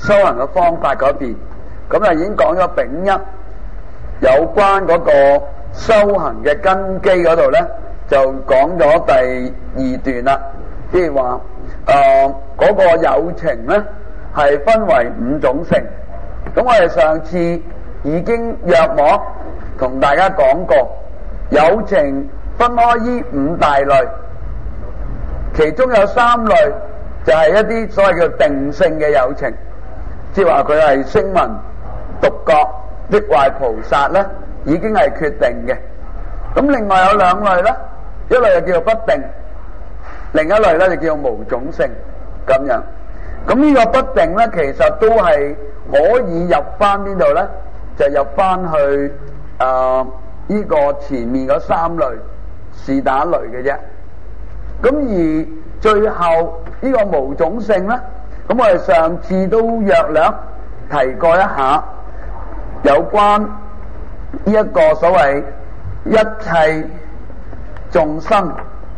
修行嘅方法嗰邊，咁啊已經講咗丙一有關嗰個修行嘅根基嗰度咧，就講咗第二段啦，即係話嗰個有情咧係分為五種性。咁我哋上次已經約莫同大家講過，有情分開依五大類，其中有三類就係一啲所謂叫定性嘅有情，即係話佢係聲聞、獨覺、抑或菩薩咧，已經係決定嘅。咁另外有兩類咧，一類就叫做不定，另一類咧就叫做無種性咁樣。咁呢個不定咧，其實都係可以入翻邊度咧？就入翻去呢個前面嗰三類是打類嘅啫。咁而最後呢個無種性咧，咁我哋上次都約略提過一下有關呢一個所謂一切眾生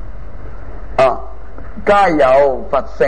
皆有佛性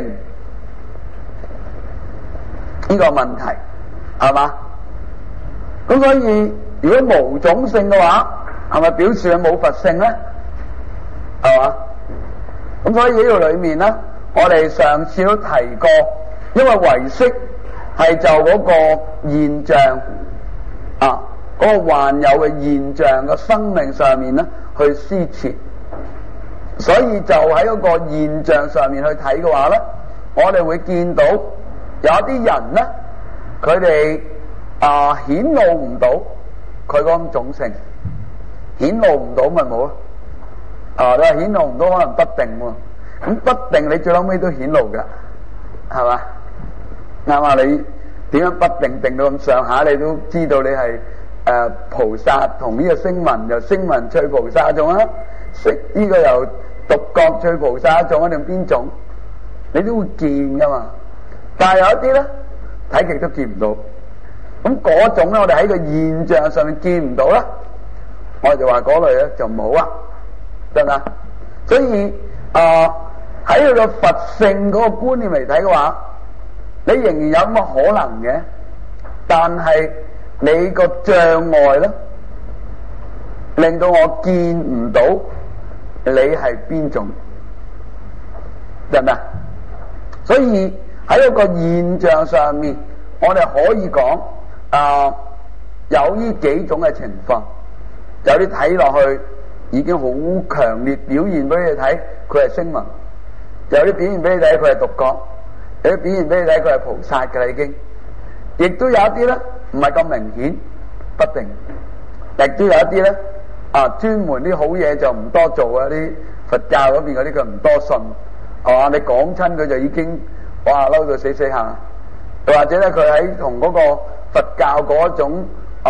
呢個問題，係嘛？咁所以如果無種性嘅話，係咪表示佢冇佛性咧？係嘛？咁所以呢度裏面咧，我哋上次都提過，因為唯識係就嗰個現象嗰個幻有嘅現象嘅生命上面咧去施設，所以就喺嗰個現象上面去睇嘅話咧，我哋會見到有啲人咧，佢哋顯露唔到佢嗰種性，顯露唔到咪冇咯。你話顯露唔到可能不定喎，咁不定你最後尾都顯露噶，係嘛？啱啊！你點樣不定定到咁上下，你都知道你係菩薩同呢個聲聞由聲聞趣菩薩一種啊，呢個由獨覺趣菩薩一種啊，定邊種？你都會見噶嘛？但係有一啲咧，睇極都見唔到。咁嗰種咧，我哋喺個現象上面見唔到啦，我哋就話嗰類咧就唔好啊，得唔得？所以喺佢個佛性嗰個觀念嚟睇嘅話，你仍然有咁嘅可能嘅，但係你個障礙咧，令到我見唔到你係邊種，得唔得？所以喺一個現象上面，我哋可以講有呢幾種嘅情況，有啲睇落去已經好強烈表現俾你睇，佢係聲聞；有啲表現俾你睇，佢係獨覺；有啲表現俾你睇，佢係菩薩嘅啦已經。亦都有一啲咧唔係咁明顯，不定；亦都有一啲咧專門啲好嘢就唔多做啊！啲佛教嗰邊嗰啲佢唔多信，係嘛？你講親佢就已經哇嬲到死死下，又或者咧佢喺同嗰個佛教嗰種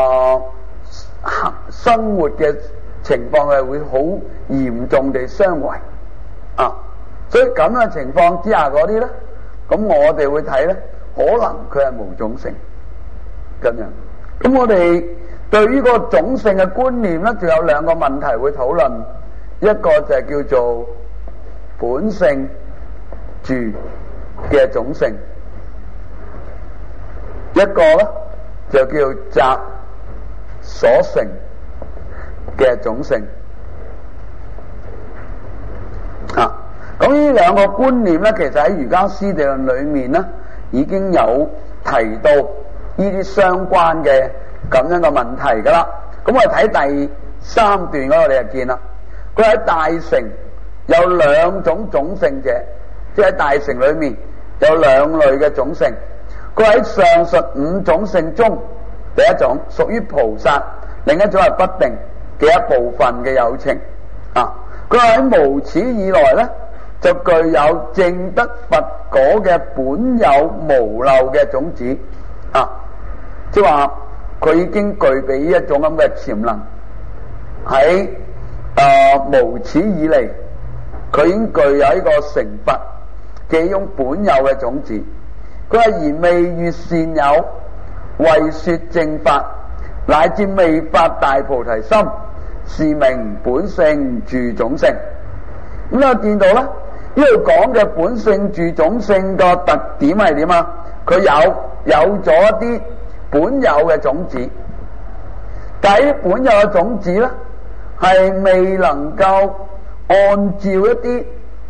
生活嘅情況係會好嚴重地相違所以咁嘅情況之下嗰啲咧，咁我哋會睇咧，可能佢係無種性咁樣。咁我哋對於個種性嘅觀念咧，仲有兩個問題會討論，一個就係叫做本性住嘅種性，一個咧就叫集所成嘅種性咁呢兩個觀念咧，其實喺瑜伽師地論裏面咧，已經有提到呢啲相關嘅咁樣嘅問題噶啦。咁我哋睇第三段嗰個，你就見啦。佢喺大乘有兩種種性者，即係喺大乘裏面有兩類嘅種性。佢喺上述五種性中，第一種屬於菩薩，另一種係不定嘅一部分嘅有情佢話喺無始以來咧，就具有證得佛果嘅本有無漏嘅種子即係話佢已經具備一種咁嘅潛能，喺無始以嚟，佢已經具有呢個成佛嘅一種本有嘅種子。佢話而未遇善友，為說正法，乃至未發大菩提心，是名本性住種性。咁我見到咧，呢度講嘅本性住種性個特點係點啊？佢有有咗一啲本有嘅種子，但係本有嘅種子咧係未能夠按照一啲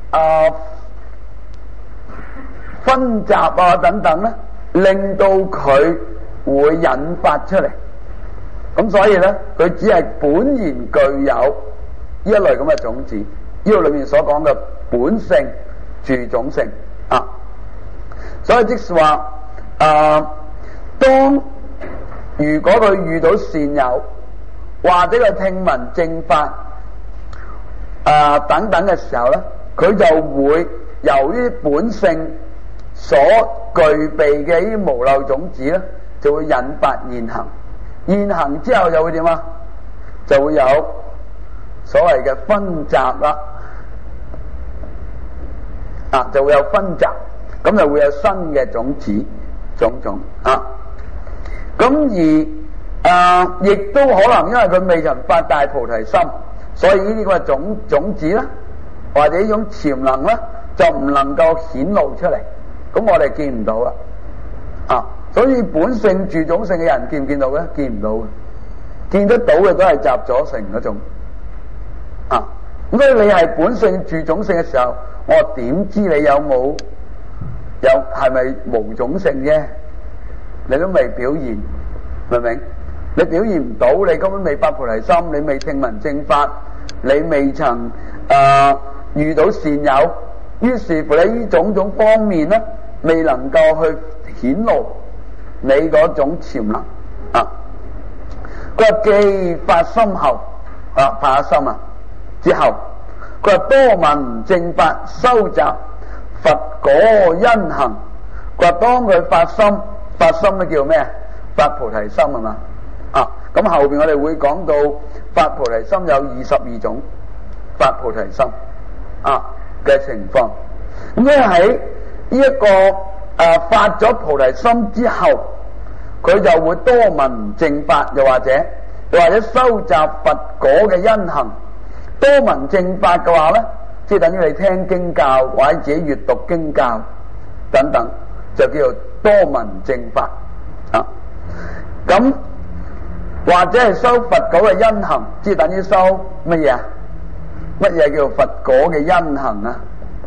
分集啊等等咧，令到佢會引發出嚟。咁所以咧，佢只係本然具有呢一類咁嘅種子，呢度裏面所講嘅本性住種性啊。所以即是話當如果佢遇到善友，或者佢聽聞正法等等嘅時候咧，佢就會由於本性所具備嘅呢啲無漏種子咧，就會引發現行。現行之後就會點啊？就會有所謂嘅分集啦，就會有分集，咁就會有新嘅種子種種啊。咁而亦都可能因為佢未曾發大菩提心，所以呢啲咁嘅種子咧，或者呢種潛能咧，就唔能夠顯露出嚟，咁我哋見唔到啦啊。所以本性住種性嘅人見唔見到咧？見唔到嘅，見得到嘅都係集咗成嗰種啊。咁所以你係本性住種性嘅時候，我點知你有係咪無種性啫？你都未表現，明唔明？你表現唔到，你根本未發菩提心，你未聽聞正法，你未曾遇到善友，於是乎你呢種種方面咧，未能夠去顯露你嗰種潛能啊。佢話既發心後發咗心之後，佢話多聞正法，收集佛果因行。佢話當佢發心咧叫咩？發菩提心係嘛？咁後邊我哋會講到發菩提心有22種發菩提心嘅情況。咁所以喺呢一個發咗菩提心之後，佢就會多聞正法，又或者收集佛果嘅因行。多聞正法嘅話咧，即係等於你聽經教或者自己閱讀經教等等，就叫做多聞正法咁或者係收佛果嘅因行，即係等於收乜嘢？乜嘢叫佛果嘅因行啊？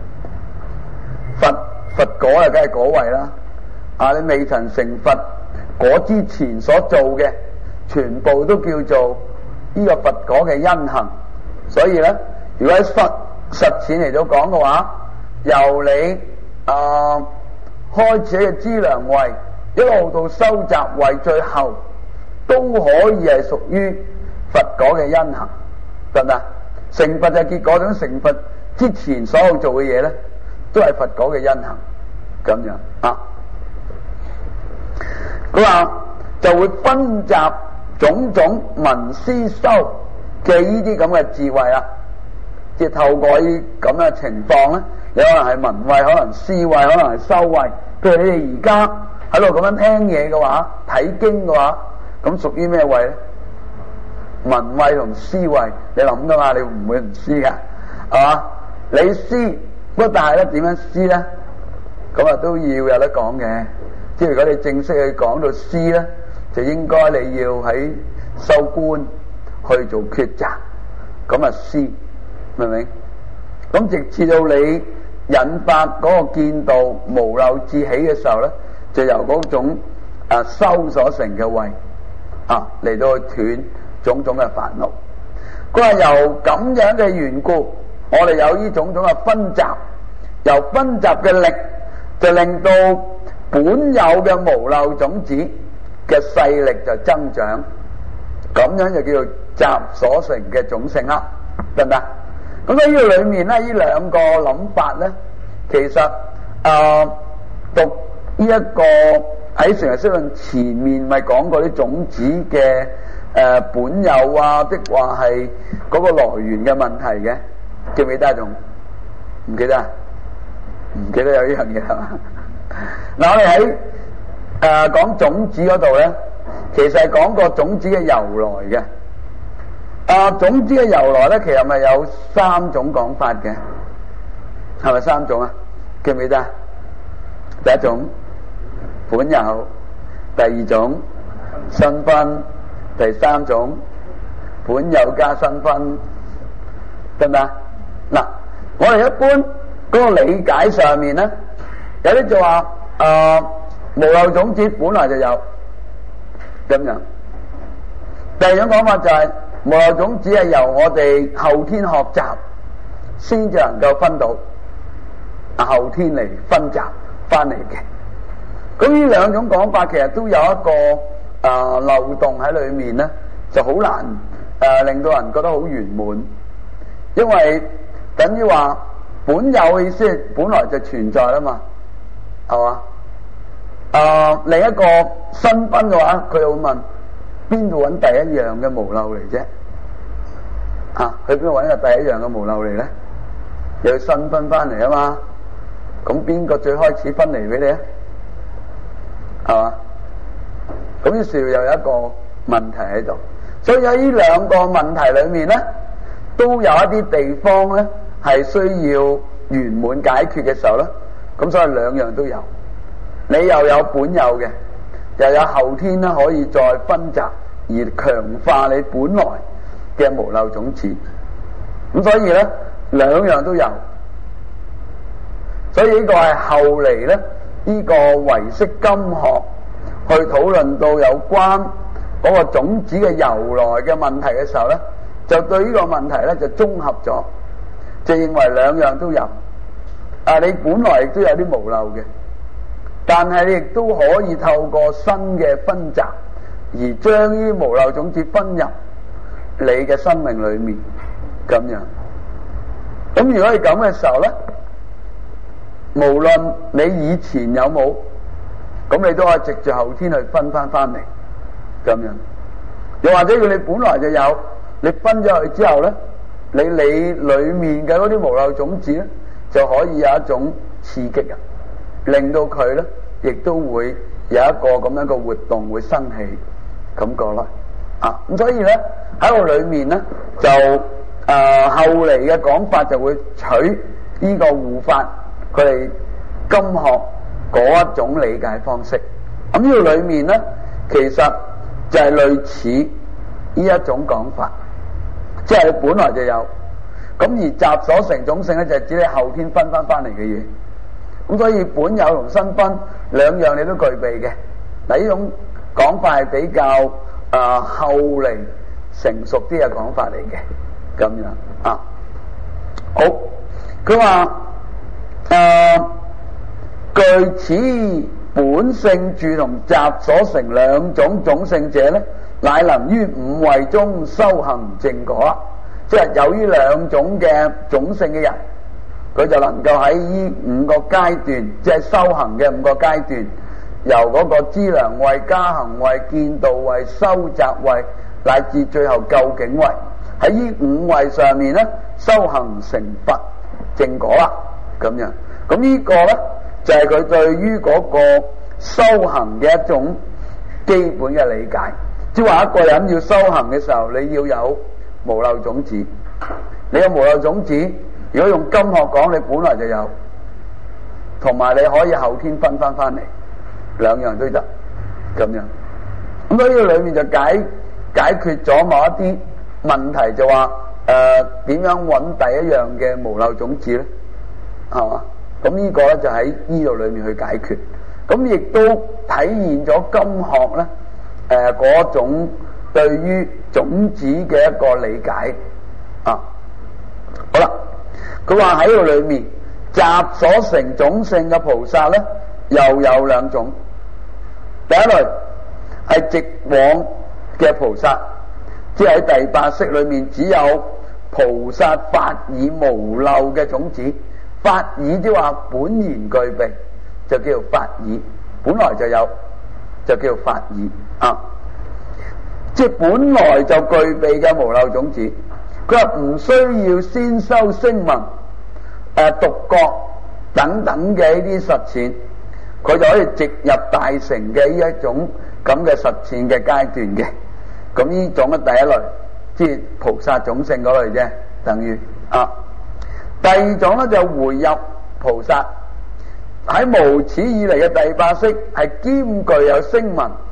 佛果啊，梗係果位啦。你未曾成佛果之前所做嘅，全部都叫做呢個佛果嘅因行。所以咧，如果喺實踐嚟到講嘅話，由你開始嘅資糧位，一路到收集位，最後都可以係屬於佛果嘅因行，得唔得？成佛就結果，咁成佛之前所有做嘅嘢咧，都係佛果嘅因行，咁樣佢話就會分集種種聞思修嘅呢啲咁嘅智慧啦，即係透過呢咁嘅情況咧，有可能係聞慧，可能思慧，可能係修慧。譬如你哋而家喺度咁樣聽嘢嘅話，睇經嘅話，咁屬於咩慧咧？聞慧同思慧，你諗噶嘛？你唔會唔思噶，係嘛？你思，不過但係咧點樣思咧？咁都要有得講嘅。即係如果你正式去講到思咧，就應該你要喺修觀去做抉擇，咁思，明唔明？咁直至到你引發嗰個見道無漏智起嘅時候咧，就由嗰種修所成嘅慧嚟到去斷種種嘅煩惱。佢話由咁樣嘅緣故，我哋有呢種種嘅分集，由分集嘅力就令到本有嘅無漏種子嘅勢力就增長，咁樣就叫做集所成嘅種性啦，得唔得？咁喺呢個裏面咧，呢兩個諗法咧，其實讀呢一個喺成日釋論前面咪講過啲種子嘅本有的話係嗰個來源嘅問題嘅，記唔記得啊？仲唔記得啊？唔記得有呢樣嘢係嘛？嗱，我哋喺講種子嗰度咧，其實係講個種子嘅由來嘅。種子嘅由來咧，其實咪有3種講法嘅，係咪3種啊？記唔記得啊？第一種本有， 第二種新分，第三種本有加新分，得唔得？嗱，我哋一般嗰個理解上面咧，有啲就話無漏種子本來就有咁樣。第二種講法就係無漏種子係由我哋後天學習先至能夠分到，後天嚟分集翻嚟嘅。咁呢兩種講法其實都有一個漏洞喺裏面咧，就好難令到人覺得好圓滿，因為等於話本有嘅意思係本來就存在啦嘛，係嘛？另一個新分嘅話，佢又會問邊度揾第一樣嘅無漏嚟啫？去邊度揾個第一樣嘅無漏嚟咧？又要新分翻嚟啊嘛？咁邊個最開始分嚟俾你啊？係嘛？咁於是又有一個問題喺度，所以喺呢兩個問題裏面咧，都有一啲地方咧係需要圓滿解決嘅時候咧，咁所以兩樣都有，你又有本有嘅，又有後天咧可以再分集而強化你本來嘅無漏種子，咁所以咧兩樣都有，所以呢個係後嚟咧呢個唯識金學去討論到有關嗰個種子嘅由來嘅問題嘅時候咧，就對呢個問題咧就綜合咗，就認為兩樣都有。你本來亦都有啲無漏嘅，但係你亦都可以透過新嘅分集而將呢啲無漏種子分入你嘅生命裏面咁樣。咁如果係咁嘅時候咧，無論你以前有冇，咁你都可以藉住後天去分翻嚟咁樣。又或者佢你本來就有，你分咗佢之後咧，你裏面嘅嗰啲無漏種子咧，就可以有一種刺激啊，令到佢咧亦都會有一個咁樣嘅活動會生起感覺啦。咁所以咧喺個裏面咧就後嚟嘅講法就會取呢個護法佢哋金學嗰一種理解方式。咁呢個裏面咧其實就係類似呢一種講法，即係你本來就有，咁而集所成種性咧就係指你後天分翻嚟嘅嘢。咁所以本有同新分兩樣你都具備嘅。嗱，呢種講法係比較後嚟成熟啲嘅講法嚟嘅，咁樣啊。好，佢話據此本性住同集所成兩種種性者咧，乃能於五位中修行正果。即係有呢兩種嘅種性嘅人，佢就能夠喺呢五個階段，即係修行嘅五個階段，由嗰個資糧位、加行位、見道位、修習位，乃至最後究竟位，喺呢五位上面咧修行成佛正果啦，咁樣。咁呢個咧就係佢對於嗰個修行嘅一種基本嘅理解。即係話一個人要修行嘅時候，你要有無漏種子。你有無漏種子，如果用金學講，你本來就有，同埋你可以後天分翻嚟，兩樣都得咁樣。咁所以呢個裏面就解決咗某一啲問題，就話點樣揾第一樣嘅無漏種子咧？係嘛？咁呢個咧就喺呢度裏面去解決。咁亦都體現咗金學咧嗰種對於種子嘅一個理解啊。好啦，佢話喺度裏面集所成種性嘅菩薩咧，又有兩種。第一類係直往嘅菩薩，即係喺第八識裏面只有菩薩法以無漏嘅種子，法以即係話本然具備，就叫做法以，本來就有，就叫做法以啊。即係本來就具備嘅無漏種子，佢話唔需要先修聲聞、獨覺等等嘅呢啲實踐，佢就可以直入大乘嘅呢一種咁嘅實踐嘅階段嘅。咁呢種嘅第一類，即係菩薩種性嗰類啫，等於啊。第二種咧就回入菩薩，喺無始以嚟嘅第八識係兼具有聲聞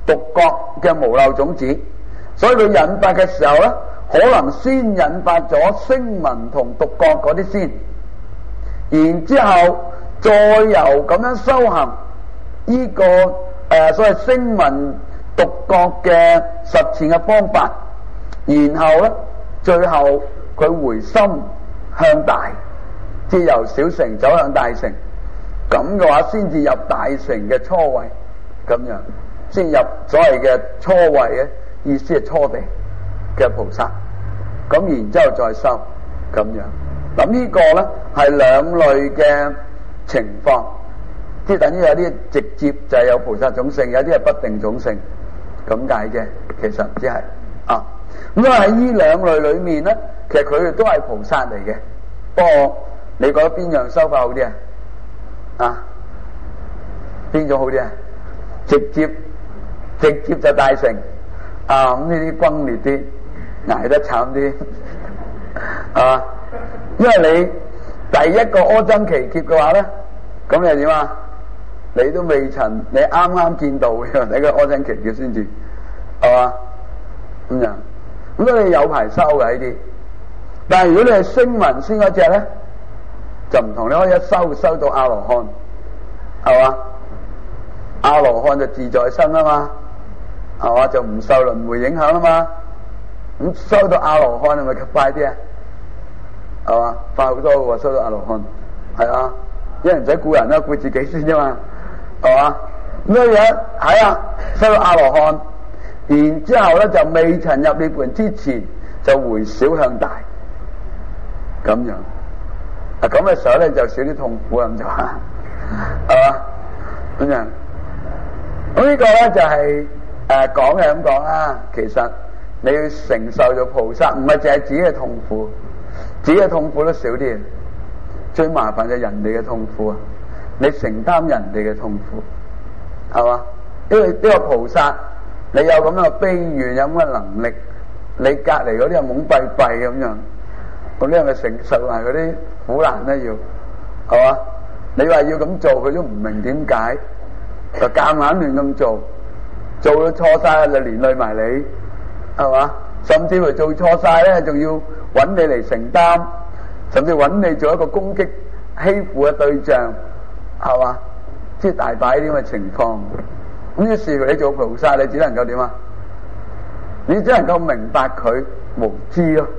獨覺嘅無漏種子，所以佢引發嘅時候咧，可能先引發咗聲聞同獨覺嗰啲先，然之後再由咁樣修行呢個所謂聲聞獨覺嘅實踐嘅方法，然後咧最後佢回心向大，即係由小乘走向大乘，咁嘅話先至入大乘嘅初位，咁樣先入所謂嘅初位嘅意思係初地嘅菩薩，咁然之後再修咁樣。咁呢個咧係兩類嘅情況，即係等於有啲直接就係有菩薩種性，有啲係不定種性咁解啫。其實只係啊，咁啊喺呢兩類裏面咧，其實佢哋都係菩薩嚟嘅。不過你覺得邊樣修法好啲啊？啊，邊種好啲啊？直接就大乘啊！咁呢啲轟烈啲，捱得慘啲啊！因為你第一個阿僧祇劫嘅話咧，咁你點啊？你都未曾，你啱啱見到嘅，你個阿僧祇劫先至係嘛？咁樣，咁所以你有排修嘅呢啲。但係如果你係聲聞先嗰隻咧，就唔同，你可以一修到阿羅漢，係嘛？阿羅漢就自在身啊嘛，係嘛？就唔受輪迴影響啊嘛。咁修到阿羅漢係咪快啲啊？係嘛？快好多喎，修到阿羅漢係啊，因為唔使顧人啦，顧自己先啫嘛，係嘛？咁樣係啊，修到阿羅漢，然之後咧就未曾入涅槃之前就回小向大，咁樣啊，咁嘅時候咧就少啲痛苦咁就係嘛？咁樣。咁呢個咧就係講嘅咁講啦。其實你要承受咗菩薩，唔係淨係自己嘅痛苦，自己嘅痛苦都少啲。最麻煩就係人哋嘅痛苦啊！你承擔人哋嘅痛苦，係嘛？因為呢個菩薩，你有咁樣嘅悲願，有咁嘅能力，你隔籬嗰啲又懵閉閉咁樣，咁呢係咪承受埋嗰啲苦難咧？要係嘛？你話要咁做，佢都唔明點解。就夾硬亂咁做到錯晒就連累埋你，係嘛？甚至乎做錯晒咧，仲要揾你嚟承擔，甚至揾你做一個攻擊欺負嘅對象，係嘛？即係大把呢啲咁嘅情況。咁於是乎你做菩薩，你只能夠點啊？你只能夠明白佢無知咯，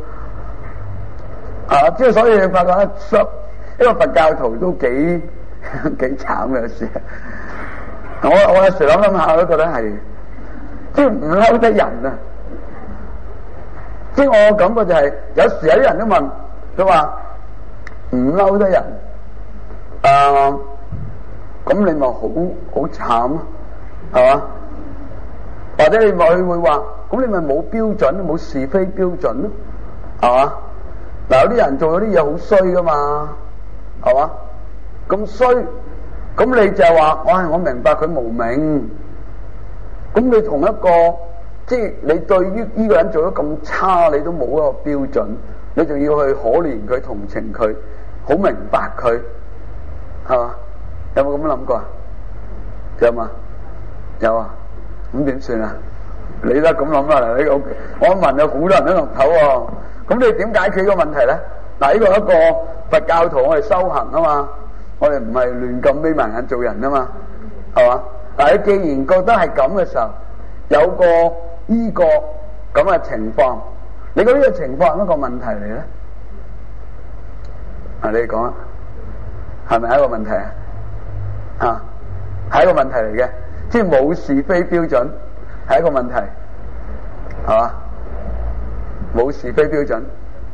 即係所以你發覺一個佛教徒都幾慘嘅事。我有時諗下，我都覺得係，即係唔嬲得人啊！即係我感覺就係，有時有啲人都問佢話唔嬲得人，咁你咪好慘咯，係嘛？或者你咪會話，咁你咪冇標準，冇是非標準咯，係嘛？嗱，有啲人做咗啲嘢好衰噶嘛，係嘛？咁衰。咁你就話，我明白佢無明。咁你同一個，即係你對於呢個人做得咁差，你都冇一個標準，你仲要去可憐佢、同情佢、好明白佢，係嘛？有冇咁諗過啊？有嘛？有啊？咁點算啊？你都咁諗啊？你我問有好多人都岌頭喎。咁你點解決呢個問題咧？嗱，呢個一個佛教徒，我哋修行啊嘛。我哋唔係亂咁眯埋眼做人啊嘛，係嘛？但係你既然覺得係咁嘅時候，有個呢個咁嘅情況，你覺得呢個情況係一個問題嚟咧？你講啊，係咪一個問題啊？係一個問題嚟嘅，即係冇是非標準，係一個問題，係嘛？冇是非標準。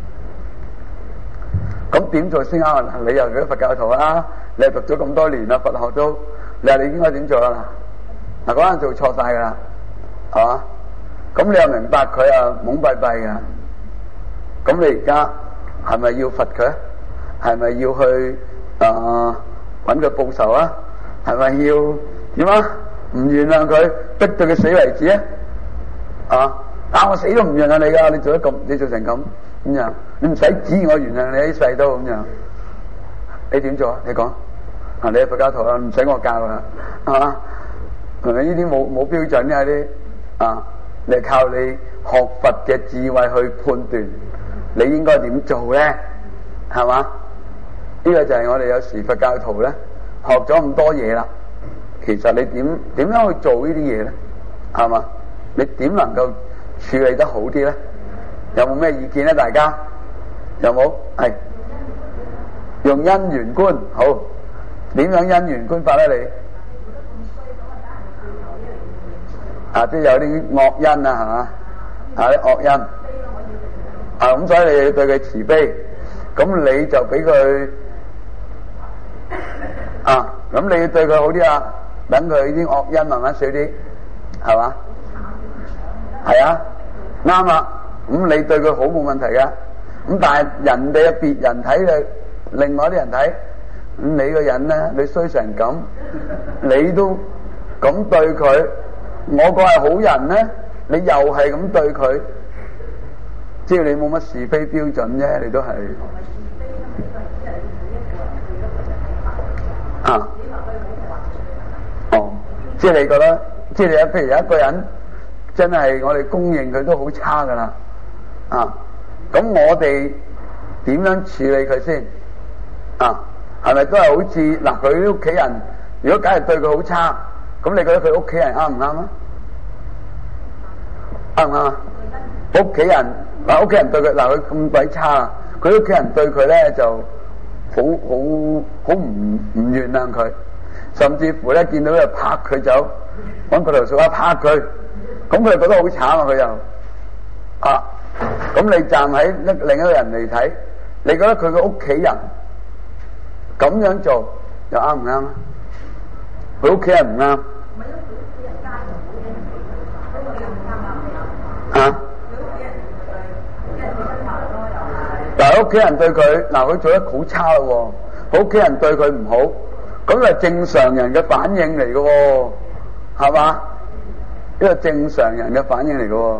咁點做先啱？你又係佛教徒啦，你又讀咗咁多年啦，佛學都，你話你應該點做啊？嗱，嗰陣做錯晒噶啦，係嘛？咁你又明白佢啊懵閉閉嘅，咁你而家係咪要罰佢？係咪要去揾佢報仇啊？係咪要點啊？唔原諒佢，逼到佢死為止啊？但我死都唔原諒你噶，你做得咁，你做成咁。咁樣，你唔使指我原諒你一世都咁樣，你點做啊？你講，你係佛教徒啦，唔使我教啦，係嘛？ 係咪？呢啲冇標準嘅啲啊，你係靠你學佛嘅智慧去判斷，你應該點做咧？係嘛？呢個就係我哋有時佛教徒咧學咗咁多嘢啦，其實你點樣去做呢啲嘢咧？係嘛？你點能夠處理得好啲咧？有冇咩意見咧？大家有冇？係用因緣觀，好，點樣因緣觀法咧？你啊，即係有啲惡因啊，係嘛？啊啲惡因啊，咁所以你要對佢慈悲，咁你就俾佢啊，咁你要對佢好啲啊，等佢啲惡因慢慢少啲，係嘛？係啊，啱啊。咁你對佢好冇問題㗎，咁但係人哋嘅別人睇嘅，另外啲人睇，咁你個人咧，你衰成咁，你都咁對佢，我個係好人咧，你又係咁對佢，即係你冇乜是非標準啫，你都係啊，哦，即係你覺得，即係你譬如有一個人真係我哋公認佢都好差噶啦。啊，咁我哋點樣處理佢先？啊，係咪都係好似嗱佢啲屋企人，如果梗係對佢好差，咁你覺得佢屋企人啱唔啱啊？啱唔啱啊？屋企人嗱，屋企人對佢嗱佢咁鬼差，佢屋企人對佢咧就好唔原諒佢，甚至乎咧見到佢拍佢走，揾佢條數啊拍佢，咁佢就覺得好慘啊！佢又啊。咁你站喺另一個人嚟睇，你覺得佢個屋企人咁樣做又啱唔啱啊？佢屋企人唔啱。啊？嗱，屋企人對佢嗱，佢做得好差咯，佢屋企人對佢唔好，咁係正常人嘅反應嚟嘅，係嘛？呢個正常人嘅反應嚟嘅。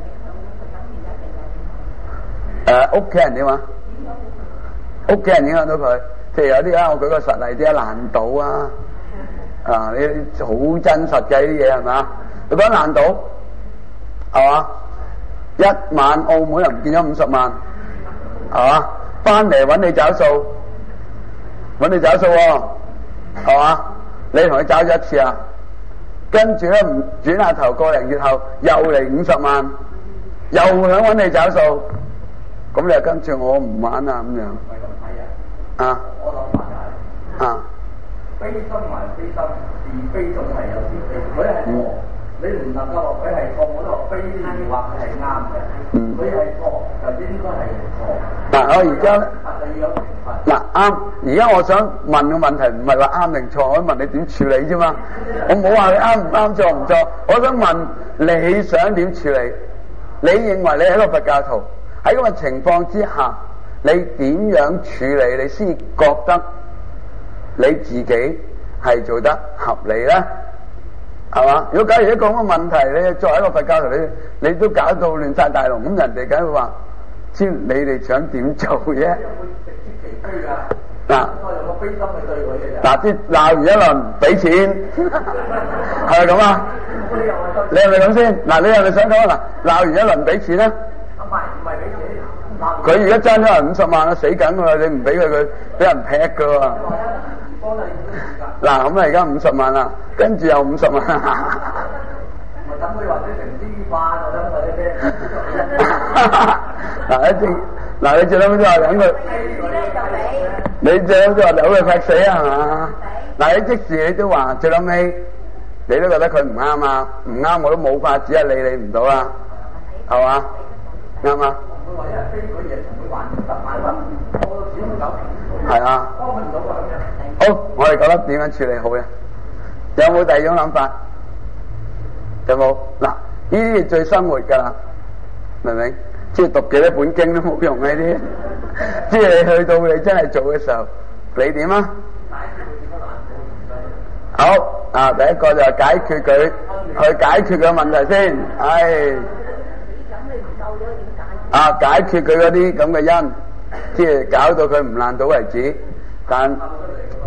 屋企人點啊？屋企人影響到佢，譬如有啲啊，我舉個實例啲啊，爛賭啊，啊呢啲好真實嘅呢啲嘢係咪？你講爛賭係嘛？一晚澳門又唔見咗50萬，係嘛？翻嚟揾你找數，揾你找數喎，係嘛？你同佢找咗一次啊，跟住咧唔轉下頭個零月後又嚟50萬，又想揾你找數。咁你又跟住我唔玩啊咁樣？唔係咁睇啊！啊！我諗法就係啊，悲心還悲心，是非總係有是非。佢係錯，你唔能夠話佢係錯，我都話非而話佢係啱嘅。佢係錯就應該係錯。嗱，我而家嗱啱，而家我想問嘅問題唔係話啱定錯，我問你點處理啫嘛？我冇話你啱唔啱錯唔錯，我想問你想點處理？你認為你係一個佛教徒？喺咁嘅情況之下，你點樣處理？你先覺得你自己係做得合理咧？係嘛？如果假如一個咁嘅問題，你作為一個佛教徒，你都搞到亂晒大龍，咁人哋梗係會話：知你哋想點做啫？嗱，嗱，啲鬧完一輪俾錢，係咪咁啊？你係咪咁先？嗱，你係咪想講嗱？鬧完一輪俾錢咧？唔係俾錢，佢而家爭咗人50萬啊，死緊㗎啦！你唔俾佢俾人劈㗎喎。嗱，咁啊而家50萬啦，跟住又50萬。咪等佢或者成啲化就等佢啲。嗱，你最諗就話等佢，你最諗就話由佢劈死啊，係嘛？嗱，你即時你都話最諗尾，你都覺得佢唔啱啊，唔啱我都冇法子啊，理你唔到啦，係嘛？啱啊！佢話因為非佢嘢同佢還10萬蚊，我只能夠係啊，幫佢唔到啊咁樣。好，我哋覺得點樣處理好咧？有冇第二種諗法？有冇？嗱，呢啲係最生活噶啦，明唔明？即係讀幾多本經都冇用呢啲，即係你去到你真係做嘅時候，你點啊？好啊，第一個就係解決佢，去解決佢問題先，係。啊！解決佢嗰啲咁嘅因，即係搞到佢唔爛賭為止。但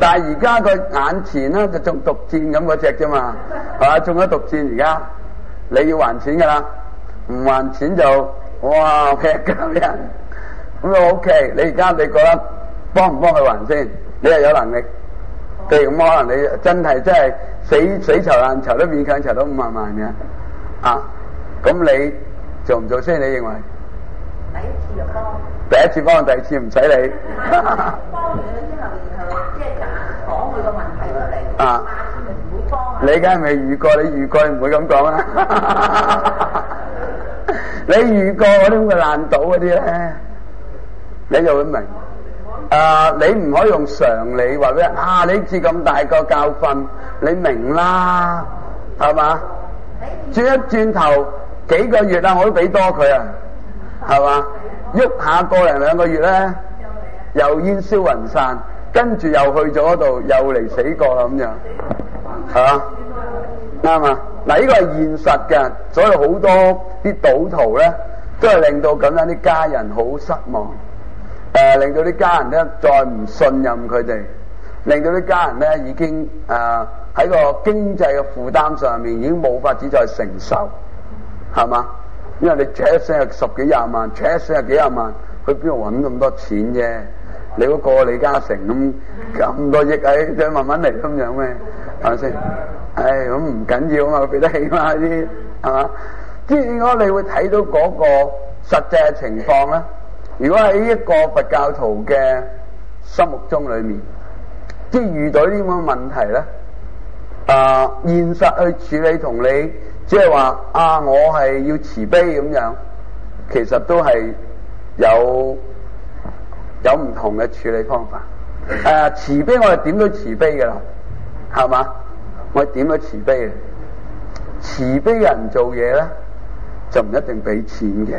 但係而家佢眼前咧就中毒箭咁嗰隻啫嘛，係嘛？中咗毒箭而家，你要還錢㗎啦，唔還錢就哇劈㗎人。咁就 OK，你而家你覺得幫唔幫佢還先？你係有能力，譬如咁可能你真係死籌爛籌都勉強籌到50萬嘅，啊，咁你做唔做先？你認為？ 第一次就幫， 第一次幫，第二次唔使你。 幫完佢之後，然後即係講佢個問題出嚟，下次咪唔會幫啊。 你梗係未遇過？你遇過唔會咁講啦。你遇過嗰啲咁嘅爛賭嗰啲咧，你就會明。你唔可以用常理話俾人啊！你次咁大個教訓，你明啦，係嘛？轉一轉頭幾個月啦，我都俾多佢啊！係嘛？喐下個零2個月咧，又煙消雲散，跟住又去咗嗰度，又嚟死過啦咁樣，係嘛？啱啊！嗱，呢個係現實嘅，所以好多啲賭徒咧，都係令到咁樣啲家人好失望，令到啲家人咧再唔信任佢哋，令到啲家人咧已經喺個經濟嘅負擔上面已經冇法子再承受，係嘛？因為你扯一聲係10幾20萬，扯一聲係幾廿萬，佢邊度揾咁多錢啫？你嗰個李嘉誠咁多億喺，再慢慢嚟咁樣咩？係咪先？咁唔緊要啊嘛，佢俾得起嘛啲，係嘛？即係如果你會睇到嗰個實際嘅情況咧，如果喺一個佛教徒嘅心目中裏面，即係遇到呢啲咁嘅問題咧，現實去處理同你。即係話我係要慈悲咁樣，其實都係有唔同嘅處理方法。慈悲我哋點都慈悲嘅啦，係嘛？我哋點都慈悲嘅。慈悲人做嘢咧，就唔一定俾錢嘅，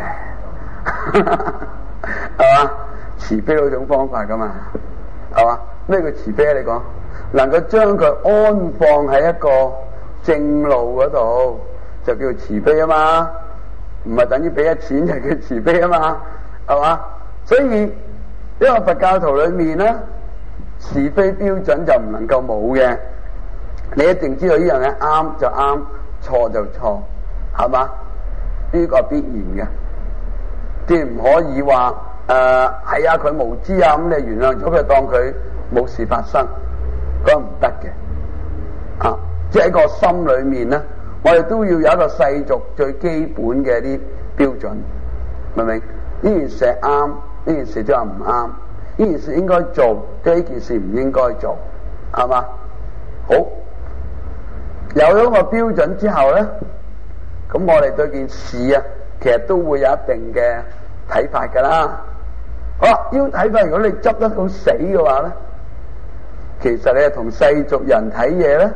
係嘛？慈悲嗰種方法噶嘛，係嘛？咩叫慈悲啊？你講能夠將佢安放喺一個正路嗰度。就叫慈悲啊嘛，唔係等於俾一錢就叫慈悲啊嘛，係嘛？所以呢個佛教徒裏面咧，是非標準就唔能夠冇嘅，你一定知道呢樣嘢啱就啱，錯就錯，係嘛？呢個係必然嘅，即係唔可以話係啊佢無知啊，咁你原諒咗佢當佢冇事發生，咁唔得嘅，即係喺個心裏面咧。我哋都要有一個世俗最基本嘅啲標準，明唔明？呢件事係啱，呢件事就係唔啱，呢件事應該做，跟呢件事唔應該做，係嘛？好，有咗個標準之後咧，咁我哋對件事啊，其實都會有一定嘅睇法噶啦。好啦，呢種睇法如果你執得好死嘅話咧，其實你係同世俗人睇嘢咧。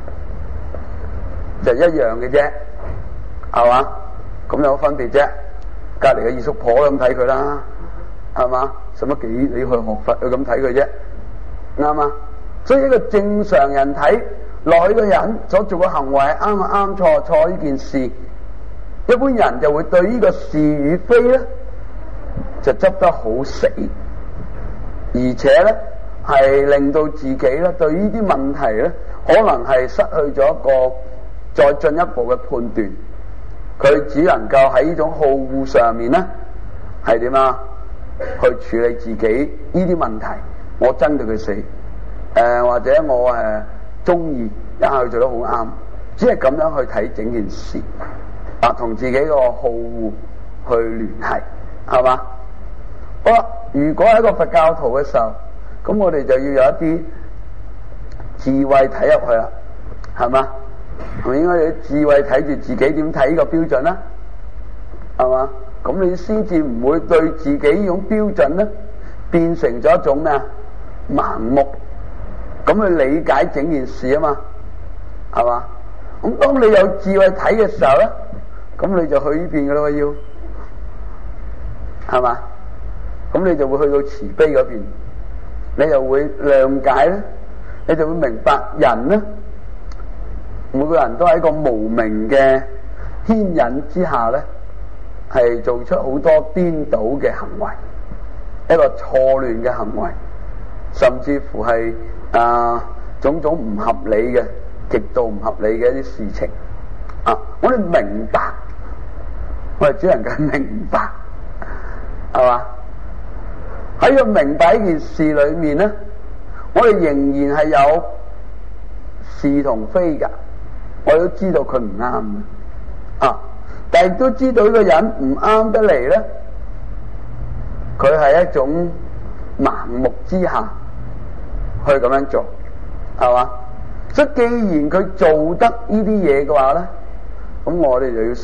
就一樣嘅啫，係嘛？咁有乜分別啫？隔籬嘅二叔婆咁睇佢啦，係嘛？使乜你去學佛去咁睇佢啫？啱嘛？所以一個正常人睇落去個人所做嘅行為啱啊啱錯錯呢件事，一般人就會對呢個是與非咧就執得好死，而且咧係令到自己咧對呢啲問題咧可能係失去咗一個再進一步嘅判斷，佢只能夠喺呢種好惡上面咧係點啊？去處理自己呢啲問題，我憎到佢死，或者我中意一下佢做得好啱，只係咁樣去睇整件事，同自己個好惡去聯繫，係嘛？好啦，如果係一個佛教徒嘅時候，咁我哋就要有一啲智慧睇入去啦，係嘛？係咪應該有智慧睇住自己點睇呢個標準啦？係嘛？咁你先至唔會對自己呢種標準咧變成咗一種咩啊？盲目咁去理解整件事啊嘛，係嘛？咁當你有智慧睇嘅時候咧，咁你就去呢邊噶啦，要係嘛？咁你就會去到慈悲嗰邊，你就會諒解咧，你就會明白人咧。每個人都喺個無明嘅牽引之下咧，係做出好多顛倒嘅行為，一個錯亂嘅行為，甚至乎係種種唔合理嘅、極度唔合理嘅一啲事情我哋明白，我哋只能夠明白，係嘛？喺個明白呢件事裏面咧，我哋仍然係有是同非噶，我哋都知道佢唔啱但係都知道呢個人唔啱得嚟咧，佢係一種盲目之下去咁樣做，係嘛？所以既然佢做得呢啲嘢嘅話咧，咁我哋就要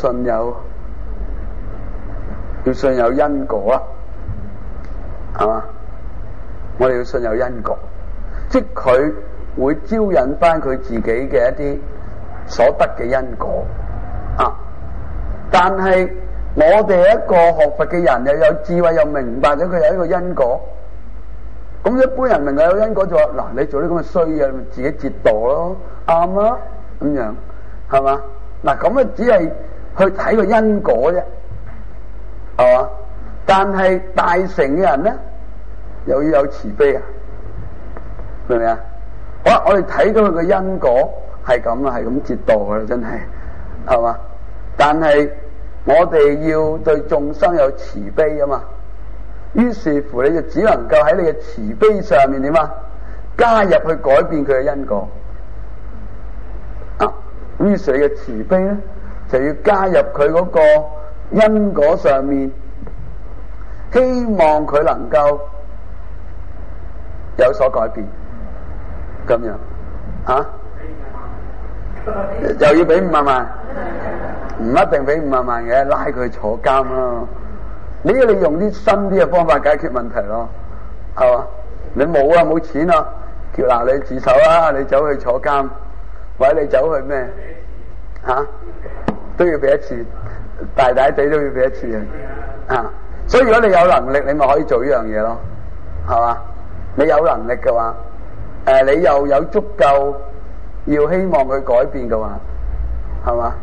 信有因果啦，係嘛？我哋要信有因果，即係佢會招引翻佢自己嘅一啲所得嘅因果但係我哋一個學佛嘅人又有智慧，又明白咗佢有一個因果。咁一般人明白有因果就話嗱，你做啲咁嘅衰嘢，咪自己折墮咯，啱啊，咁樣係嘛？嗱，咁只係去睇個因果啫，係嘛？但係大乘嘅人咧，又要有慈悲明唔明啊？好啦，我哋睇到佢嘅因果係咁啦，係咁折墮噶啦，真係嘛？但係我哋要對眾生有慈悲啊嘛，於是乎你就只能夠喺你嘅慈悲上面點啊，加入去改變佢嘅因果於是你嘅慈悲咧就要加入佢嗰個因果上面，希望佢能夠有所改變，咁樣又要俾50萬？唔一定俾50萬嘅，拉佢坐監咯。你用啲新啲嘅方法解決問題咯，係嘛？你冇錢啊，叫嗱你自首啦，你走去坐監，或者你走去咩都要俾一次，大地都要俾一次所以如果你有能力，你咪可以做呢樣嘢咯，係嘛？你有能力嘅話，你又有足夠要希望佢改變嘅話，係嘛？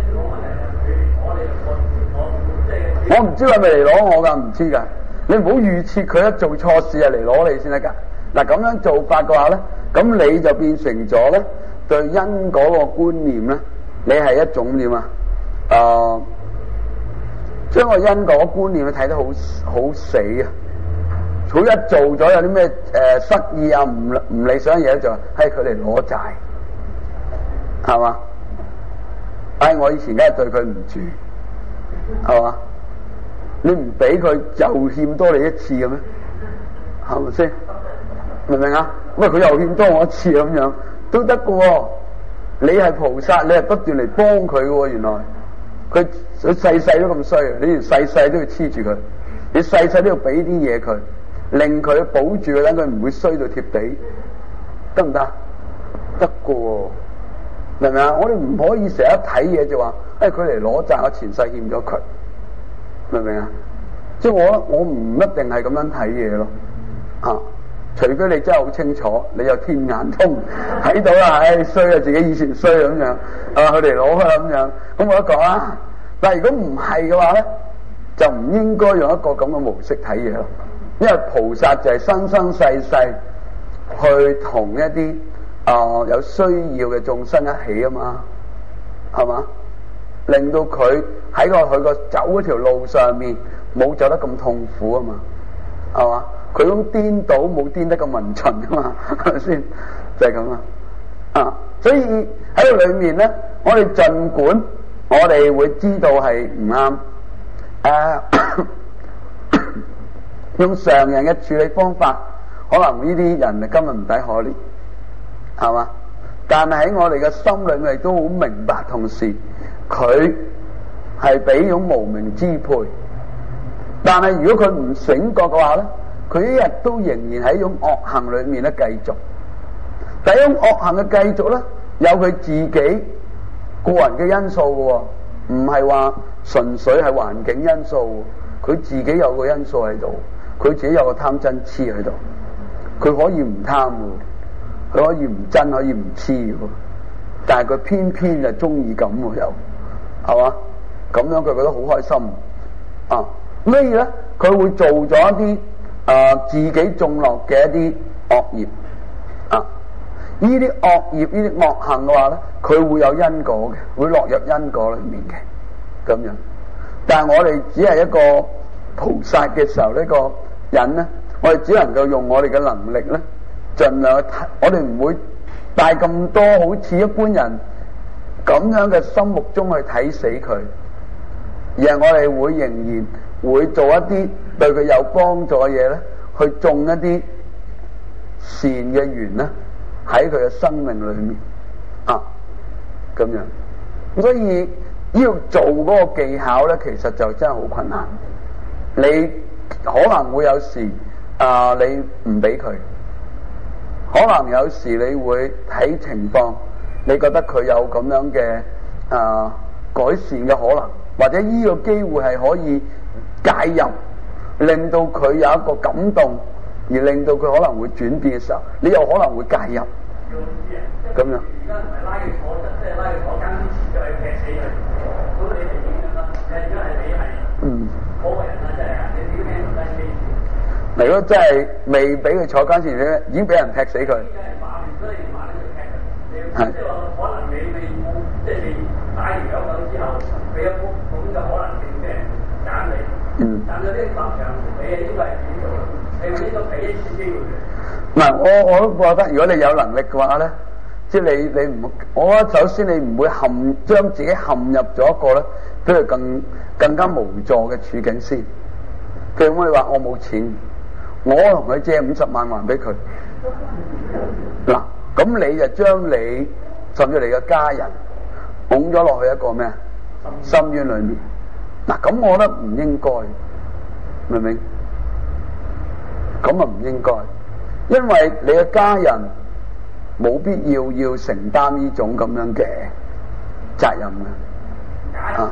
我唔知佢係咪嚟攞我噶，唔知噶。你唔好預設佢一做錯事嚟攞你先得噶。嗱，咁樣做法嘅話咧，咁你就變成咗咧對因果個觀念咧，你係一種點將個因果觀念睇得好死啊！佢一做咗有啲咩失意啊，唔理想嘢就係佢嚟攞債，係嘛？我以前梗係對佢唔住，係嘛？你唔俾佢又欠多你一次嘅咩？係咪先？明唔明啊？喂，佢又欠多我一次咁樣都得嘅喎。你係菩薩，你係不斷嚟幫佢嘅喎。原來佢細細都咁衰，你連細細都要黐住佢，你細細都要俾啲嘢佢，令佢保住佢，等佢唔會衰到貼地，得唔得？得嘅喎。明唔明啊？我哋唔可以成日睇嘢就話，佢嚟攞債，我前世欠咗佢，明唔明啊？即係我唔一定係咁樣睇嘢咯，除非你真係好清楚，你有天眼通睇到啦，衰啊，自己以前衰咁樣，佢嚟攞佢咁樣，咁冇得講啊。但係如果唔係嘅話咧，就唔應該用一個咁嘅模式睇嘢咯，因為菩薩就係生生世世去同一啲有需要嘅眾生一起啊嘛，係嘛？令到佢喺佢個走嗰條路上面冇走得咁痛苦啊嘛，係嘛？佢咁顛倒冇顛得咁勻循啊嘛，係咪先？就係咁所以喺度裏面咧，我哋儘管我哋會知道係唔啱，用常人嘅處理方法，可能呢啲人根本唔抵可憐，係嘛？但係喺我哋嘅心裏面都好明白，同時佢係俾種無明支配。但係如果佢唔醒覺嘅話咧，佢一日都仍然喺種惡行裏面咧繼續。但係種惡行嘅繼續咧，有佢自己個人嘅因素嘅，唔係話純粹係環境因素。佢自己有個因素喺度，佢自己有個貪嗔痴喺度。佢可以唔貪嘅，佢可以唔真，可以唔痴嘅，但係佢偏偏就中意咁喎，又係嘛？咁樣佢覺得好開心所以咧，佢會做咗一啲自己種落嘅一啲惡業呢啲惡業、呢啲惡行嘅話咧，佢會有因果嘅，會落入因果裏面嘅咁樣。但係我哋只係一個菩薩嘅時候，呢個人咧，我哋只能夠用我哋嘅能力咧，盡量去睇，我哋唔會帶咁多好似一般人咁樣嘅心目中去睇死佢，而係我哋會仍然會做一啲對佢有幫助嘅嘢咧，去種一啲善嘅緣咧喺佢嘅生命裏面啊，咁樣。所以要做嗰個技巧咧，其實就真係好困難。你可能會有時你唔俾佢，可能有時你會睇情況，你覺得佢有咁樣嘅改善嘅可能，或者呢個機會係可以介入，令到佢有一個感動，而令到佢可能會轉變嘅時候，你又可能會介入。咁樣。而家唔係拉佢坐，即係拉佢坐監之前就去劈死佢，咁你係點樣啦？如果係你係嗰個人啦，真係你點聽唔得機？嗱，如果真係未俾佢坐監前咧，已經俾人劈死佢。係。即係話可能你冇，即係你打完狗狗之後，俾一幅咁嘅可能性嘅揀你。但係呢啲立場你係應該係點做？你應該俾一次機會嘅。嗱，我都覺得，如果你有能力嘅話咧，即係你唔，我覺得首先你唔會將自己陷入咗一個咧，比佢更加無助嘅處境先。佢可唔可以話我冇錢，我同佢借50萬還俾佢？嗱，咁你就將你甚至你嘅家人拱咗落去一個咩深淵裏面。嗱，咁我覺得唔應該，明唔明？咁啊唔應該。因為你嘅家人冇必要承擔呢種咁樣嘅責任嘅。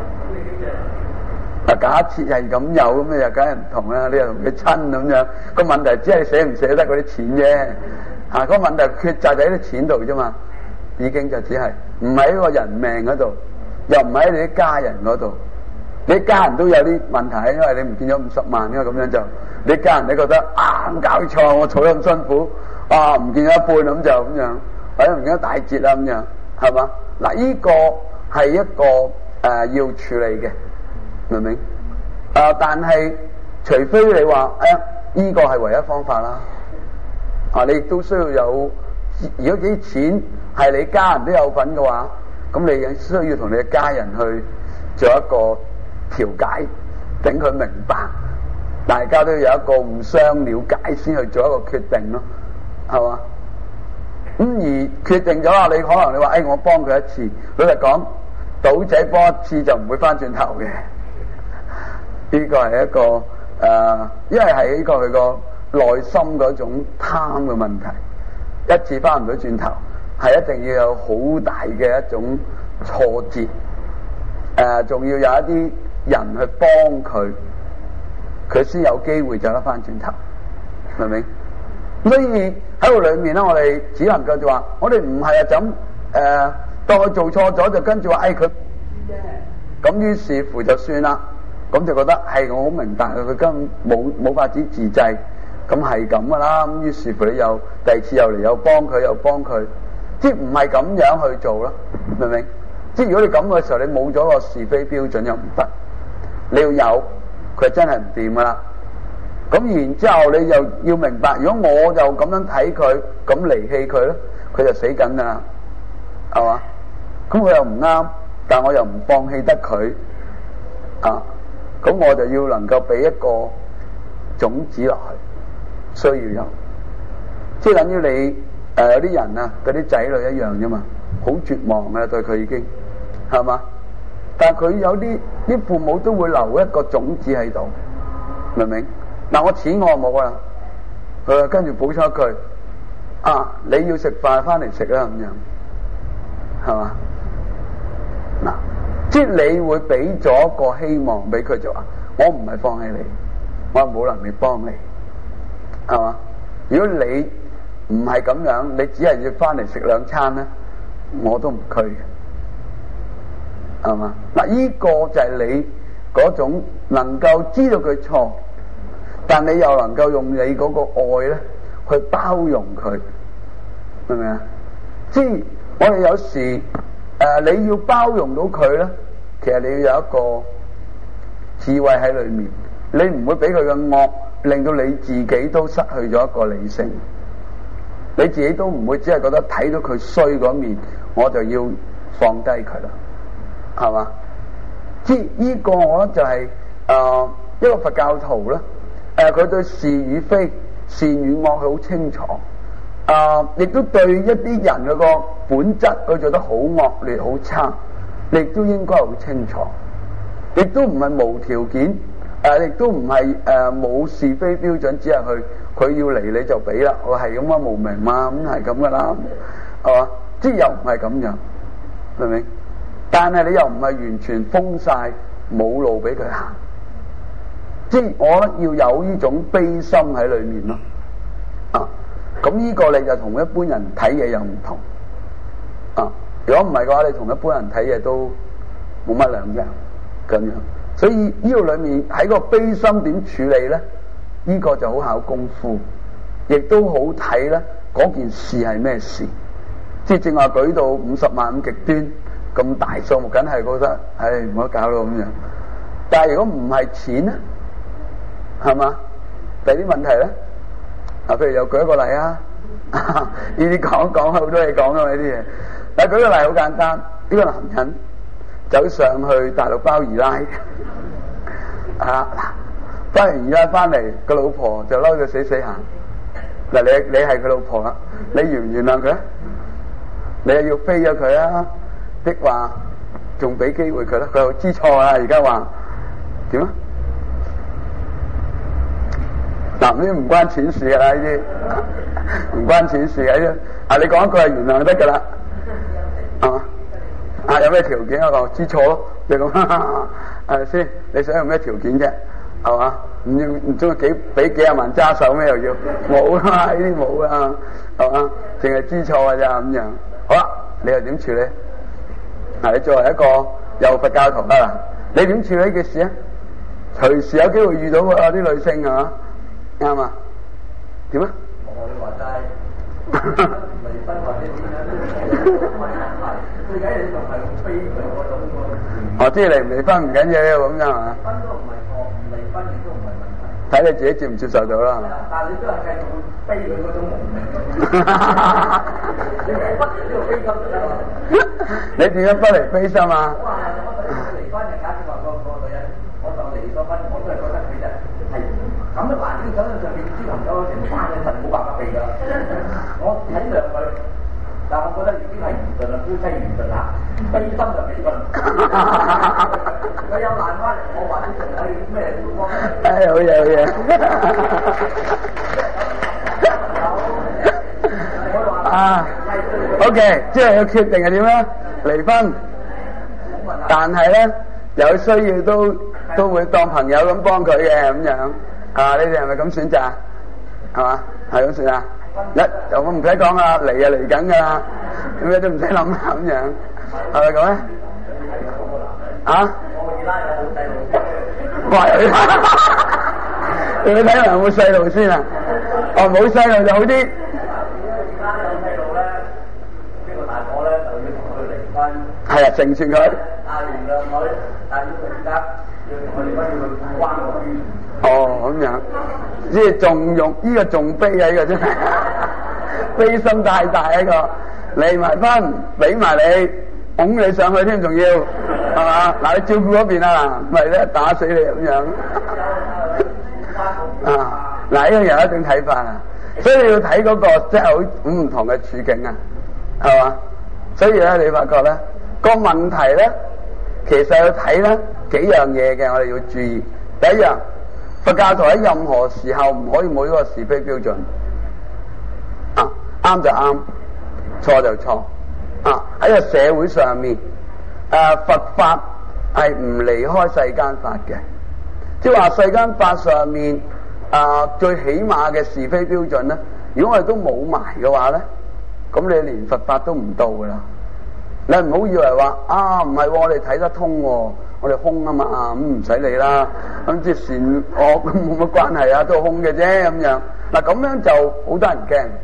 假設係咁有咁，又梗係唔同啦。你又同佢親咁樣，個問題只係捨唔捨得嗰啲錢啫。個問題抉擇喺啲錢度啫嘛，已經就只係唔喺個人命嗰度，又唔喺你啲家人嗰度。你家人都有啲問題，因為你唔見咗50萬，因為咁樣就你家人你覺得搞錯，我儲咗咁辛苦，唔見咗一半咁就咁樣，或者唔見咗大截啦咁樣，係嘛？嗱，呢個係一個要處理嘅，明唔明？但係除非你話呢個係唯一方法啦，你亦都需要有，如果啲錢係你家人都有份嘅話，咁你需要同你嘅家人去做一個調解，等佢明白，大家都有一個互相了解先去做一個決定咯，係嘛？咁而決定咗啦，你可能你話我幫佢一次，老實講，賭仔幫一次就唔會翻轉頭嘅。呢個係一個因為係呢個佢個內心嗰種貪嘅問題，一次翻唔到轉頭，係一定要有好大嘅一種挫折，仲要有一啲人去幫佢，佢先有機會走得翻轉頭，明唔明？所以喺度裏面咧，我哋只能夠就話，我哋唔係就咁當佢做錯咗就跟住話佢，咁於是乎就算啦，咁就覺得我好明白佢根本冇法子自制，咁係咁噶啦，咁於是乎你又第二次又嚟又幫佢，即係唔係咁樣去做咯，明唔明？即係如果你咁嘅時候，你冇咗個是非標準又唔得。你要有，佢真係唔掂噶啦。咁然之後你又要明白，如果我就咁樣睇佢，咁離棄佢咧，佢就死緊噶啦，係嘛？咁佢又唔啱，但我又唔放棄得佢，咁我就要能夠俾一個種子落去，需要有，即係等於你有啲人啊，嗰啲仔女一樣啫嘛，好絕望嘅對佢已經，係嘛？但係佢有啲父母都會留一個種子喺度，明唔明？嗱，我錢我冇啦，佢跟住補充一句，你要食飯翻嚟食啦咁樣，係嘛？嗱，即係你會俾咗個希望俾佢，就話我唔係放棄你，我冇能力幫你，係嘛？如果你唔係咁樣，你只係要翻嚟食2餐咧，我都唔拘嘅。係嘛？嗱，呢個就係你嗰種能夠知道佢錯，但你又能夠用你嗰個愛咧去包容佢， 明唔明啊？即係我哋有時你要包容到佢咧，其實你要有一個智慧喺裏面，你唔會俾佢嘅惡令到你自己都失去咗一個理性，你自己都唔會只係覺得睇到佢衰嗰面，我就要放低佢啦，係嘛？即係呢個我覺得就係一個佛教徒啦，佢對是與非、善與惡佢好清楚，亦都對一啲人嗰個本質佢做得好惡劣、好差，你亦都應該好清楚，亦都唔係無條件，亦都唔係冇是非標準，只係佢要嚟你就俾啦，我係咁啊無明嘛，咁係咁噶啦，係嘛？即係又唔係咁樣，明唔明？但係你又唔係完全封晒，冇路俾佢行，即係我覺得要有呢種悲心喺裏面咯。咁呢個你就同一般人睇嘢又唔同。如果唔係嘅話，你同一般人睇嘢都冇乜兩樣咁樣。所以呢度裏面喺個悲心點處理咧？呢個就好考功夫，亦都好睇咧。嗰件事係咩事？即係正話舉到50萬咁極端咁大數目，梗係覺得唉唔好搞咯咁樣。但係如果唔係錢咧，係嘛？第啲問題咧？譬如又舉一個例啊，呢啲講好多嘢講啊嘛呢啲嘢。但係舉個例好簡單，呢個男人走上去大陸包二奶，包完二奶翻嚟，個老婆就嬲到死死行。嗱，你係佢老婆啦，你原唔原諒佢？你又要飛咗佢啊？的話仲俾機會佢啦，佢又知錯啊！而家話點啊？嗱，呢啲唔關錢事噶啦，呢啲唔關錢事嘅啫。你講一句係原諒就得噶啦，有咩條件啊？我知錯咯，就咁係咪先？你想有咩條件啫？係嘛？唔中意俾幾廿萬揸手咩？又要冇啊？呢啲冇啊，係嘛？淨係知錯㗎咋咁樣。好啦，你又點處理？你作為一個有佛教徒啦，你點處理呢件事啊？隨時有機會遇到啲女性係嘛？啱啊？點啊？我哋話齋離婚或者點樣，最緊要仲係非佢嗰種。即係離唔離婚唔緊要咁樣啊？婚都唔係錯，唔離婚亦都唔係問題。睇你自己接唔接受到啦。但係你都係繼續會非佢嗰種無名。你離婚都要非心㗎。你點樣不離非心啊？我離婚就假設話個女人，我就離咗婚，我都係覺得佢就係。咁嘅環境上面只能夠成班嘅神冇辦法避㗎。我體諒佢，但我覺得已經係緣盡啦，夫妻緣盡啦，悲心就離婚。佢有難翻嚟，我話啲人係咩都幫。好嘢好嘢。OK， 即係佢決定係點咧？離婚。但係咧有需要都會當朋友咁幫佢嘅咁樣。你哋係咪咁選擇？係嘛？係咁選擇。我唔使講啦，嚟就嚟緊噶啦，咩都唔使諗啦咁樣，係咪咁咧？我二奶有冇細路？你睇下有冇細路先啊？冇細路就好啲。而家有細路咧，呢個大婆咧就要同佢離婚。係啊，成全佢。完兩女，但係要佢而家要同佢離婚，要佢關個圈。咁樣，即係仲用呢個仲悲啊！呢個真係悲心太大一個，離埋婚，俾埋你，拱你上去添，仲要係嘛？嗱，你照顧嗰邊啊，唔係咧打死你咁樣。嗱，呢個有一種睇法啊，所以你要睇嗰個即係好唔同嘅處境啊，係嘛？所以咧，你發覺咧個問題咧，其實要睇咧幾樣嘢嘅，我哋要注意。第一樣。佛教徒喺任何時候唔可以冇呢個是非標準，啱就啱，錯就錯。喺個社會上面，佛法係唔離開世間法嘅，即係話世間法上面最起碼嘅是非標準咧，如果我哋都冇埋嘅話咧，咁你連佛法都唔到噶啦。你唔好以為話唔係，我哋睇得通喎。我哋空啊嘛，咁唔使理啦，咁即係善惡咁冇乜關係啊，都係空嘅啫咁樣。嗱咁樣就好得人驚，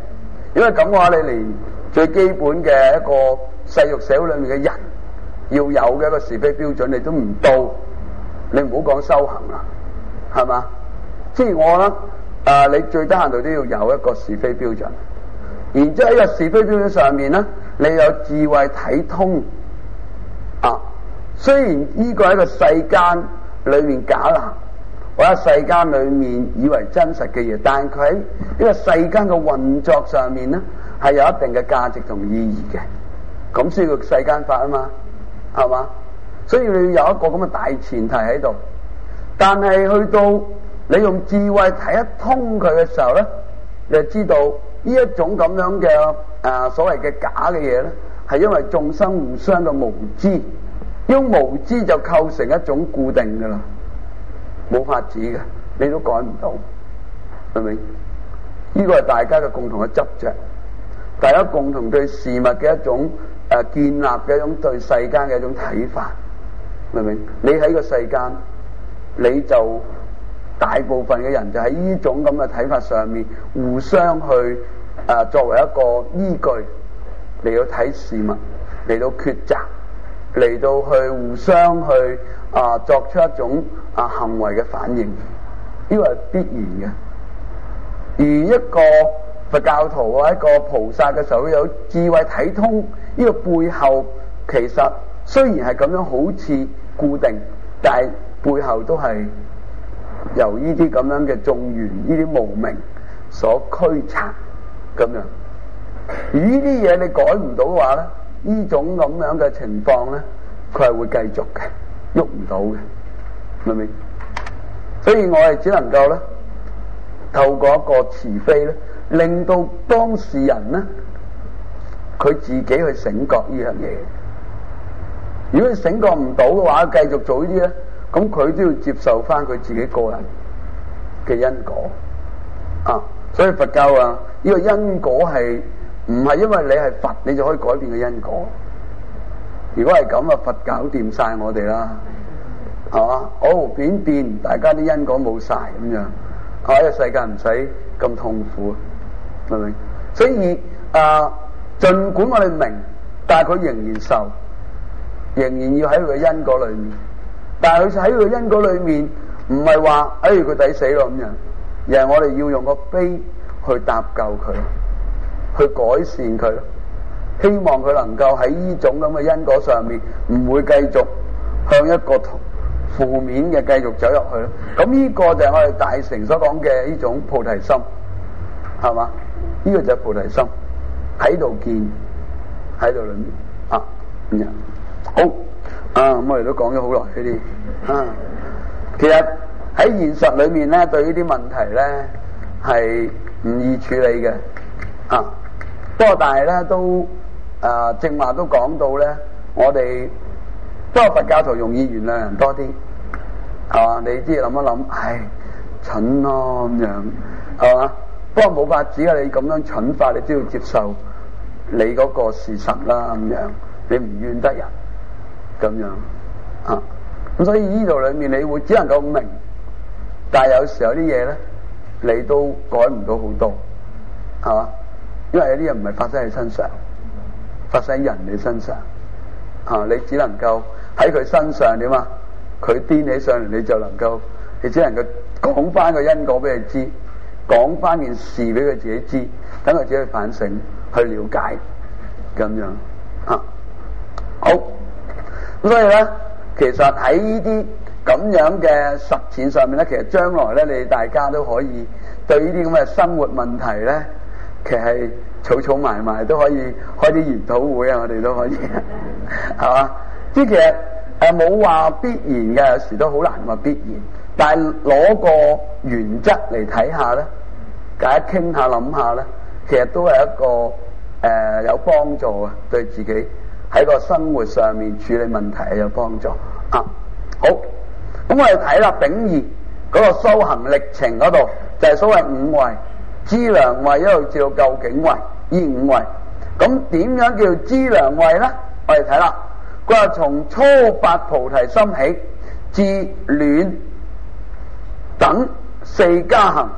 因為咁嘅話，你連最基本嘅一個世俗社會裏面嘅人要有嘅一個是非標準，你都唔到，你唔好講修行啦，係嘛？即係我覺得你最低限度都要有一個是非標準，然之後喺個是非標準上面咧，你有智慧睇通啊。雖然呢個係一個世間裏面假難，或者世間裏面以為真實嘅嘢，但係佢喺呢個世間嘅運作上面咧，係有一定嘅價值同意義嘅。咁先叫世間法啊嘛，係嘛？所以你要有一個咁嘅大前提喺度。但係去到你用智慧睇得通佢嘅時候咧，你就知道呢一種咁樣嘅所謂嘅假嘅嘢咧，係因為眾生互相嘅無知。用無知就構成一種固定噶啦，冇法子嘅，你都改唔到，係咪？呢個係大家嘅共同嘅執着，大家共同對事物嘅一種建立嘅一種對世間嘅一種睇法，明唔明？你喺個世間，你就大部分嘅人就喺呢種咁嘅睇法上面，互相去作為一個依據嚟到睇事物，嚟到抉擇。嚟到去互相去作出一種行為嘅反應，呢個係必然嘅。而一個佛教徒或一個菩薩嘅時候，有智慧睇通呢個背後，其實雖然係咁樣好似固定，但係背後都係由呢啲咁樣嘅眾緣、呢啲無明所驅策咁樣。而呢啲嘢你改唔到嘅話咧，呢種咁樣嘅情況咧，佢係會繼續嘅，喐唔到嘅，明唔明？所以我係只能夠咧，透過一個慈悲咧，令到當事人咧，佢自己去醒覺呢樣嘢。如果佢醒覺唔到嘅話，繼續做呢啲咧，咁佢都要接受翻佢自己個人嘅因果啊。所以佛教呢個因果係唔係因為你係佛你就可以改變個因果？如果係咁啊，佛搞掂晒我哋啦，係嘛？變，大家啲因果冇晒咁樣，呢個世界唔使咁痛苦，明唔明？所以盡管我哋明，但係佢仍然受，仍然要喺佢嘅因果裏面。但係佢喺佢嘅因果裏面，唔係話佢抵死咯咁樣，而係我哋要用個悲去搭救佢，去改善佢。希望佢能夠喺呢種咁嘅因果上面，唔會繼續向一個負面嘅繼續走入去咯。咁呢個就係我哋大乘所講嘅呢種菩提心，係嘛？呢個就係菩提心喺度見，喺度裏面啊咁樣。好咁我哋都講咗好耐呢啲其實喺現實裏面咧，對呢啲問題咧係唔易處理嘅不過但係咧都正話都講到咧，我哋不過佛教徒容易原諒人多啲，係嘛？你知諗一諗，蠢咯咁樣，係嘛？不過冇法子啊！你咁樣蠢法，你都要接受你嗰個事實啦，咁樣你唔怨得人，咁樣咁所以呢度裏面你會只能夠明，但係有時候啲嘢咧，你都改唔到好多，係嘛？因為有啲嘢唔係發生喺身上，發生喺人哋身上你只能夠喺佢身上點啊？佢癲起上嚟，你只能夠講翻個因果俾佢知，講翻件事俾佢自己知，等佢自己去反省、去了解，咁樣好。咁所以咧，其實喺呢啲咁樣嘅實踐上面咧，其實將來咧，你哋大家都可以對呢啲咁嘅生活問題咧，其實係儲埋埋都可以開啲研討會啊！我哋都可以係嘛？即係其實冇話必然嘅，有時都好難話必然。但係攞個原則嚟睇下咧，大家傾下諗下咧，其實都係一個有幫助啊，對自己喺個生活上面處理問題係有幫助好，咁我哋睇啦，丙二嗰個修行歷程嗰度就係所謂五位。資糧位一路至到究竟位，呢五位，咁點樣叫資糧位咧？我哋睇啦，佢話從初發菩提心起，至暖等四加行，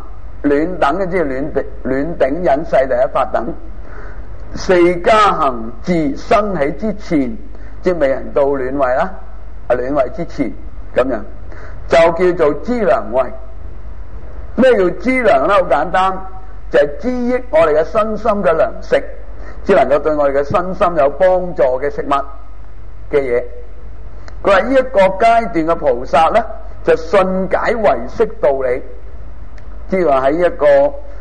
暖等嘅，即係暖頂忍世第一法等。四加行自生起之前，即係未人到暖位啦，暖位之前咁樣，就叫做資糧位。咩叫資糧咧？好簡單，就係滋益我哋嘅身心嘅糧食，只能夠對我哋嘅身心有幫助嘅食物嘅嘢。佢話呢一個階段嘅菩薩咧，就信解唯識道理，即係話喺一個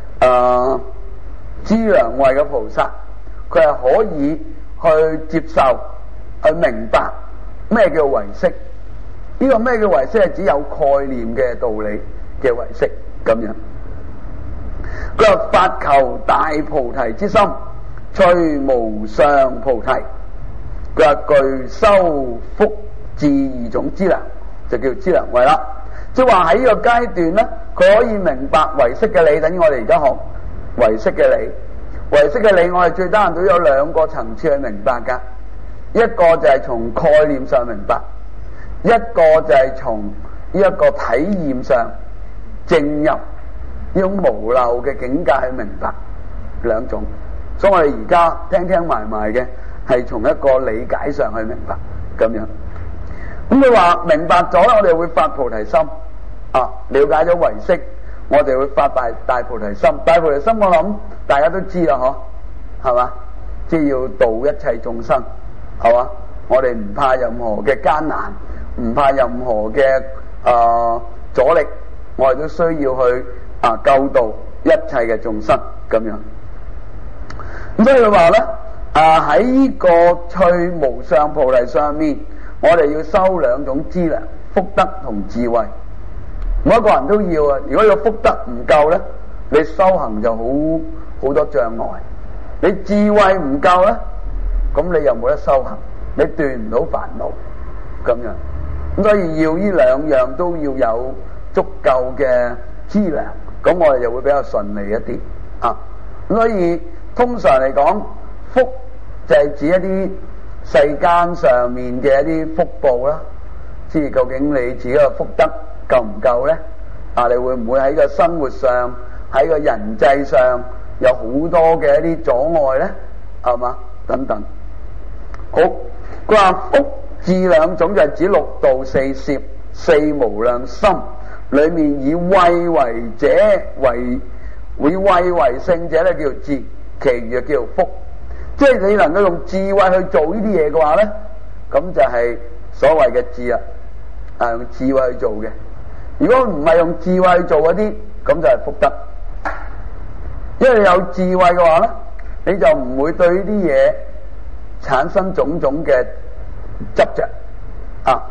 資糧位嘅菩薩，佢係可以去接受、去明白咩叫唯識。呢個咩叫唯識係指有概念嘅道理嘅唯識咁樣。佢話發求大菩提之心，趣無上菩提。佢話具修福智二種資糧，就叫資糧位啦。即係話喺呢個階段咧，佢可以明白唯識嘅理，等於我哋而家學唯識嘅理。唯識嘅理，我哋最低限度有兩個層次去明白噶。一個就係從概念上明白，一個就係從呢一個體驗上證入呢種無漏嘅境界去明白，兩種。所以我哋而家聽埋嘅係從一個理解上去明白咁樣。咁佢話明白咗，我哋會發菩提心啊！了解咗唯識，我哋會發大菩提心。大菩提心我諗大家都知啦，係嘛？即係要度一切眾生，係嘛？我哋唔怕任何嘅艱難，唔怕任何嘅阻力，我哋都需要去救度一切嘅眾生咁樣。咁所以佢話咧，喺呢個趣無上菩提上面，我哋要修兩種資糧，福德同智慧。每一個人都要啊！如果個福德唔夠咧，你修行就好多障礙；你智慧唔夠咧，咁你又冇得修行，你斷唔到煩惱咁樣。咁所以要呢兩樣都要有足夠嘅資糧，咁我哋就會比較順利一啲啊。咁所以通常嚟講，福就係指一啲世間上面嘅一啲福報啦。即係究竟你自己嘅福德夠唔夠咧？你會唔會喺個生活上、喺個人際上有好多嘅一啲阻礙咧？係嘛？等等。好，佢話福智兩種就係指六度四攝、四無量心裏面以慧為者以慧為聖者咧，叫做智，其餘叫做福。即係你能夠用智慧去做呢啲嘢嘅話咧，咁就係所謂嘅智啦。用智慧去做嘅，如果唔係用智慧去做嗰啲，咁就係福德。因為你有智慧嘅話咧，你就唔會對呢啲嘢產生種種嘅執着啊。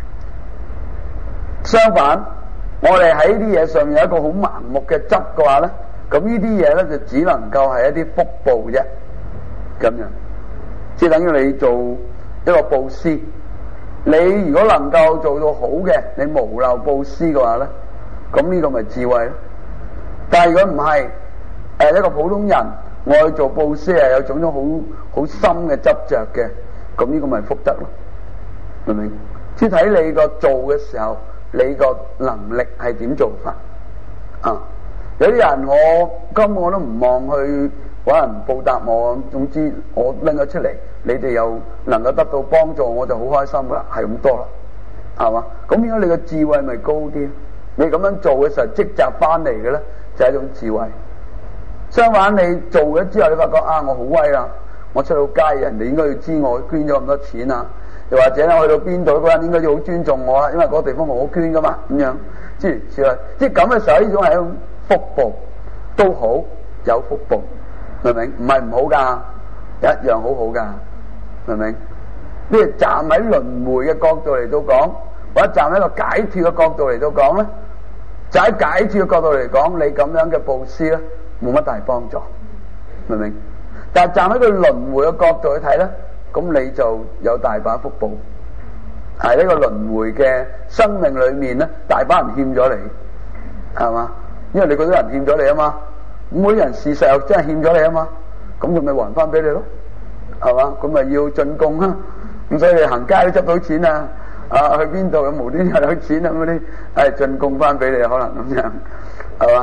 相反，我哋喺呢啲嘢上面有一個好盲目嘅執嘅話咧，咁呢啲嘢咧就只能夠係一啲福報啫，咁樣。即係等於你做一個布施。你如果能夠做到好嘅，你無漏布施嘅話咧，咁呢個咪智慧咯。但係如果唔係，一個普通人，我去做布施係有種種好深嘅執着嘅，咁呢個咪福德咯，明唔明？即係睇你個做嘅時候，你個能力係點做法啊？有啲人我根本我都唔望去揾人報答我，總之我拎咗出嚟，你哋又能夠得到幫助，我就好開心噶啦，係咁多啦，係嘛？咁應該你個智慧咪高啲？你咁樣做嘅時候積集翻嚟嘅咧，就係一種智慧。相反，你做咗之後，你發覺我好威啦，我出到街，人哋應該要知我捐咗咁多錢啊，又或者咧，我去到邊度嗰個人應該要好尊重我啦，因為嗰個地方我捐噶嘛，咁樣諸如此類。即係咁嘅時候，呢種係一種福報，都好有福報。明唔明？唔係唔好噶，一樣好好噶，明唔明？呢個站喺輪迴嘅角度嚟到講，或者站喺一個解脫嘅角度嚟到講咧，就喺解脫嘅角度嚟講，你咁樣嘅布施咧，冇乜大幫助，明唔明？但係站喺個輪迴嘅角度去睇咧，咁你就有大把福報。喺呢個輪迴嘅生命裏面咧，大把人欠咗你，係嘛？因為你嗰啲人欠咗你啊嘛。每人事實又真係欠咗你啊嘛，咁佢咪還翻俾你咯，係嘛？咁咪要進貢啊，咁所以你行街都執到錢啊，去邊度有無端端有錢啊嗰啲，係進貢翻俾你可能咁樣，係嘛？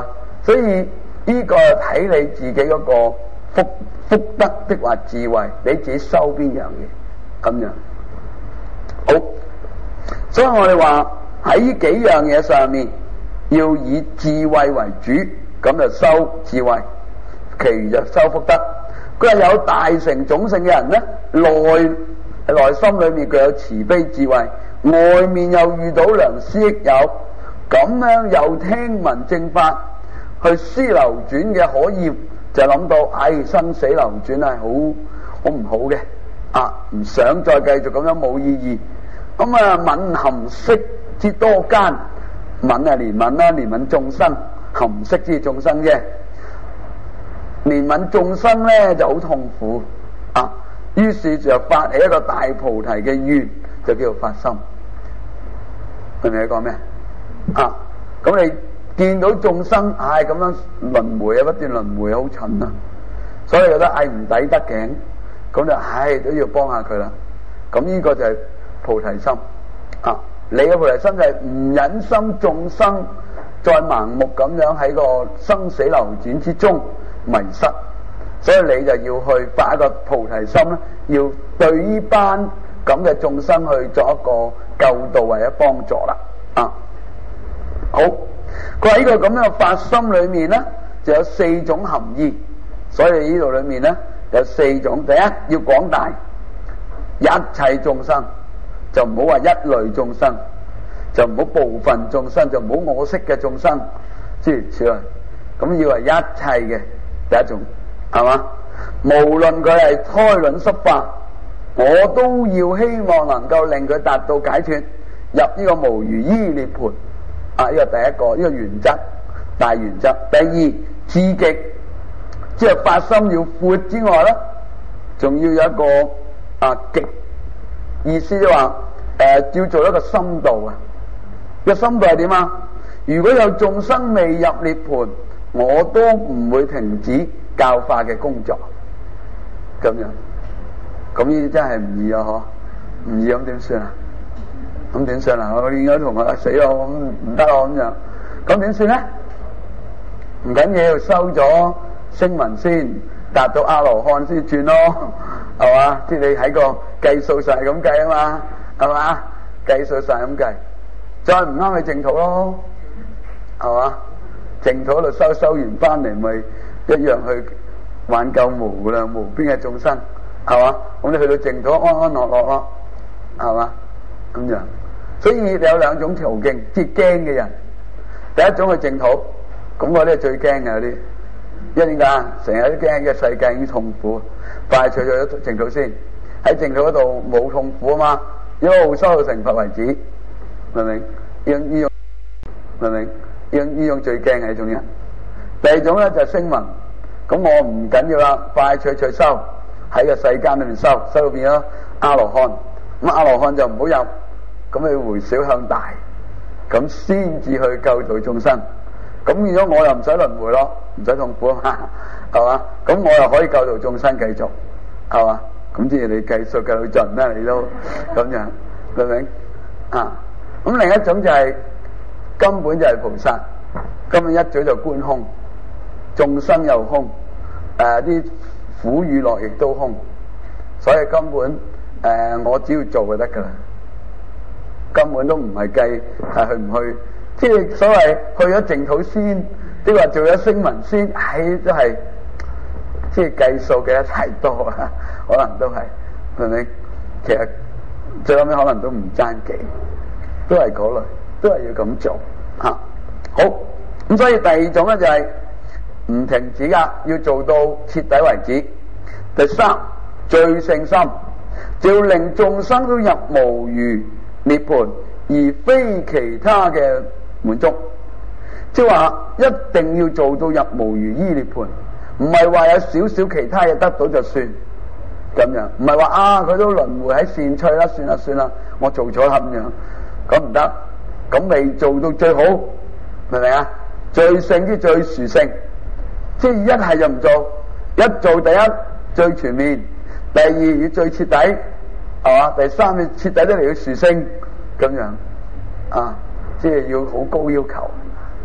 所以呢個睇你自己嗰個福德的或智慧，你自己修邊樣嘢咁樣。好，所以我哋話喺呢幾樣嘢上面要以智慧為主，咁就修智慧，其餘就修福德。佢係有大成種性嘅人咧，內心裏面佢有慈悲智慧，外面又遇到良師益友，咁樣又聽聞正法，去思流轉嘅可厭，就諗到生死流轉係好唔好嘅唔想再繼續咁樣，冇意義。咁憫含識之多艱，憫係憐憫啦，憐憫眾生，含識之眾生啫。憐憫眾生咧就好痛苦於是就發起一個大菩提嘅願，就叫做發心。明唔明你講咩咁你見到眾生咁樣輪迴不斷輪迴，好蠢所以覺得唔抵得頸，咁就都要幫下佢啦。咁呢個就係菩提心你嘅菩提心就係唔忍心眾生再盲目咁樣喺個生死流轉之中迷失，所以你就要去發一個菩提心咧，要對呢班咁嘅眾生去做一個救度或者幫助啦好，佢喺呢個咁樣嘅發心裏面咧，就有4種含義，所以呢度裏面咧有4種。第一，要廣大一切眾生，就唔好話一類眾生，就唔好部分眾生，就唔好我識嘅眾生，諸如此類。咁要係一切嘅第一種，係嘛？無論佢係胎卵濕化，我都要希望能夠令佢達到解脫，入呢個無餘依涅槃。呢個第一個，呢個原則，大原則。第二，至極，即係發心要闊之外咧，仲要有一個極，意思即係話要做一個深度個深度係點如果有眾生未入涅槃，我都唔會停止教化嘅工作。咁樣，咁呢啲真係唔易唔易，咁點算咁點算我見咗同學死咯，咁唔得咁樣，咁點算咧？唔緊要，收咗聲聞先，達到阿羅漢先轉咯，係嘛？即係你喺個計數上係咁計嘛，係嘛？計數上咁計，再唔啱去淨土咯，係嘛？淨土度收完翻嚟，咪一樣去挽救無量無邊嘅眾生，係嘛？咁你去到淨土安安樂樂咯，係嘛？咁樣。所以你有2種途徑，即係驚嘅人。第一種去淨土，咁我啲係最驚嘅嗰啲，因為點解？成日都驚嘅世界已經痛苦，快脆咗淨土先，喺淨土嗰度冇痛苦嘛，一路修到成佛為止，明唔明？呢種明唔明？呢種最驚嘅呢種人。第二種咧就係聲聞，咁我唔緊要啦，快脆修，喺個世間裏面修到變咗阿羅漢，咁阿羅漢就唔好入。咁你回小向大，咁先至去救度眾生。咁如果我又唔使輪迴咯，唔使痛苦係嘛？咁我又可以救度眾生繼續，係嘛？咁即係你計數計到盡啦，你都咁樣，明唔明？咁另一種就係根本就係菩薩，根本一早就觀空，眾生又空，啲苦與樂亦都空，所以根本我只要做就得噶啦。根本都唔係計去唔去，即係所謂去咗淨土先，即係話做咗聲聞先，都係即係計數計得太多啦，可能都係，明唔明？其實最後尾可能都唔爭幾，都係嗰類，都係要咁做好，咁所以第二種咧就係唔停止噶，要做到徹底為止。第三，最勝心，就要令眾生都入無餘涅槃，而非其他嘅滿足，即係話一定要做到入無餘依涅槃，唔係話有少少其他嘢得到就算咁樣，唔係話佢都輪迴喺善趣啦，算啦，我做咗咁樣，咁唔得，咁未做到最好，明唔明啊？最勝之最殊勝，即係一係就唔做，一做第一最全面，第二要最徹底。係嘛？第三，你徹底都嚟要殊勝咁樣即係要好高要求，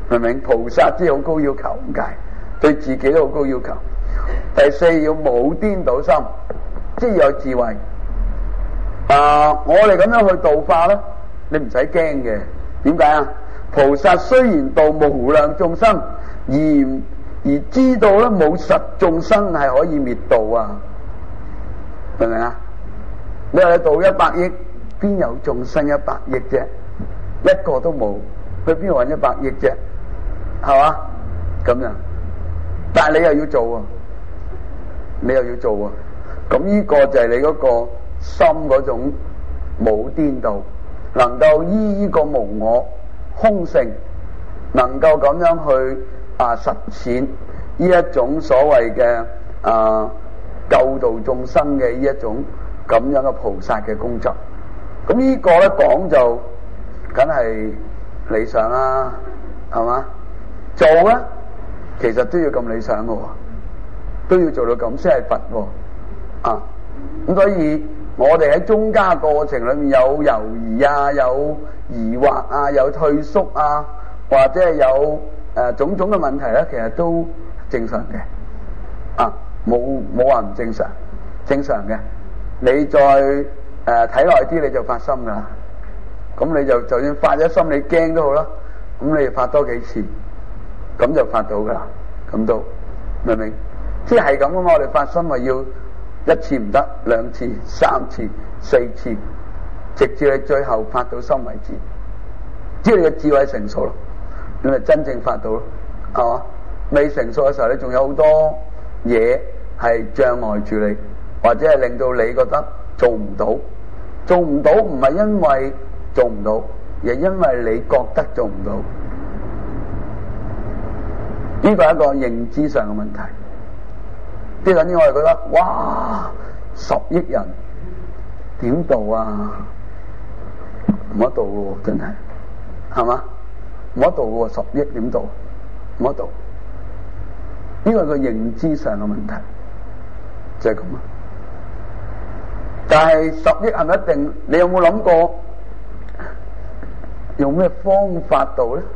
明唔明？菩薩即係好高要求咁解，對自己都好高要求。第四要冇顛倒心，即係有智慧。我哋咁樣去度化咧，你唔使驚嘅。點解啊？菩薩雖然度無量眾生，而知道咧冇實眾生係可以滅度啊，明唔明啊？你話你度100億，邊有眾生100億啫？一個都冇，去邊度搵100億啫？係嘛？咁樣，但係你又要做啊，你又要做啊。咁呢個就係你嗰個心嗰種冇顛倒，能夠依呢個無我空性，能夠咁樣去實踐呢一種所謂嘅救度眾生嘅呢一種咁樣嘅菩薩嘅工作。咁呢個咧講就梗係理想啦，係嘛？做咧其實都要咁理想嘅，都要做到咁先係佛喎。咁所以我哋喺中間過程裏面有猶豫啊，有疑惑啊，有退縮啊，或者係有種種嘅問題咧，其實都正常嘅。冇話唔正常，正常嘅。你再睇耐啲，你就發心噶啦。咁你就算發咗心，你驚都好啦。咁你發多幾次，咁就發到噶啦。咁都明唔明？即係咁啊嘛！我哋發心咪要一次唔得，2次、3次、4次，直至你最後發到心為止。只要你嘅智慧成熟咯，你咪真正發到咯，係嘛？未成熟嘅時候，你仲有好多嘢係障礙住你，或者係令到你覺得做唔到。做唔到唔係因為做唔到，而係因為你覺得做唔到。呢個係一個認知上嘅問題。即係等於我哋覺得，哇，10億人點度啊？唔得度喎，真係，係嘛？唔得度喎，10億點度？唔得度。呢個係個認知上嘅問題，就係咁啊。但係10億係咪一定？你有冇諗過用咩方法度咧？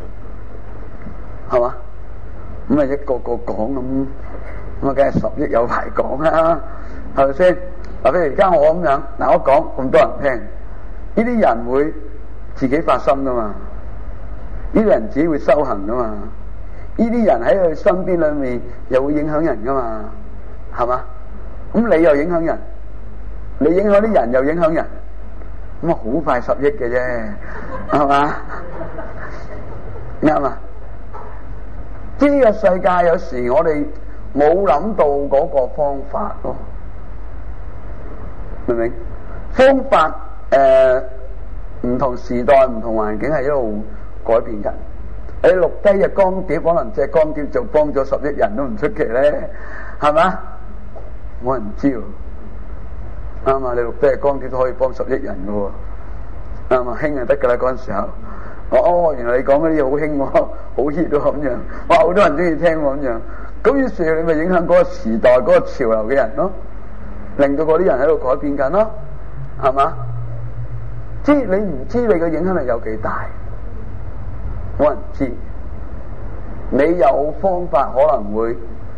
係嘛？咁啊一個個講咁。咁啊，梗係10億有排講啦，係咪先？嗱，譬如而家我咁樣，嗱我講咁多人聽，呢啲人會自己發心噶嘛？呢啲人自己會修行噶嘛？呢啲人喺佢身邊裏面又會影響人噶嘛？係嘛？咁你又影響人，你影響啲人又影響人，咁啊好快10億嘅啫，係嘛？啱啊！即係呢個世界有時我哋冇諗到嗰個方法咯，明唔明？方法唔同時代、唔同環境係一路改變緊。你錄低隻光碟，可能隻光碟就幫咗10億人都唔出奇咧，係嘛？冇人知喎，啱啊！你錄低隻光碟都可以幫10億人噶喎，啱啊！興就得噶啦嗰陣時候。原來你講嗰啲嘢好興喎，好 hit 喎咁樣，哇！好多人中意聽喎咁樣。咁於是你咪影響嗰個時代嗰個潮流嘅人咯，令到嗰啲人喺度改變緊咯，係嘛？即係你唔知你嘅影響力有幾大，冇人知。你有方法可能會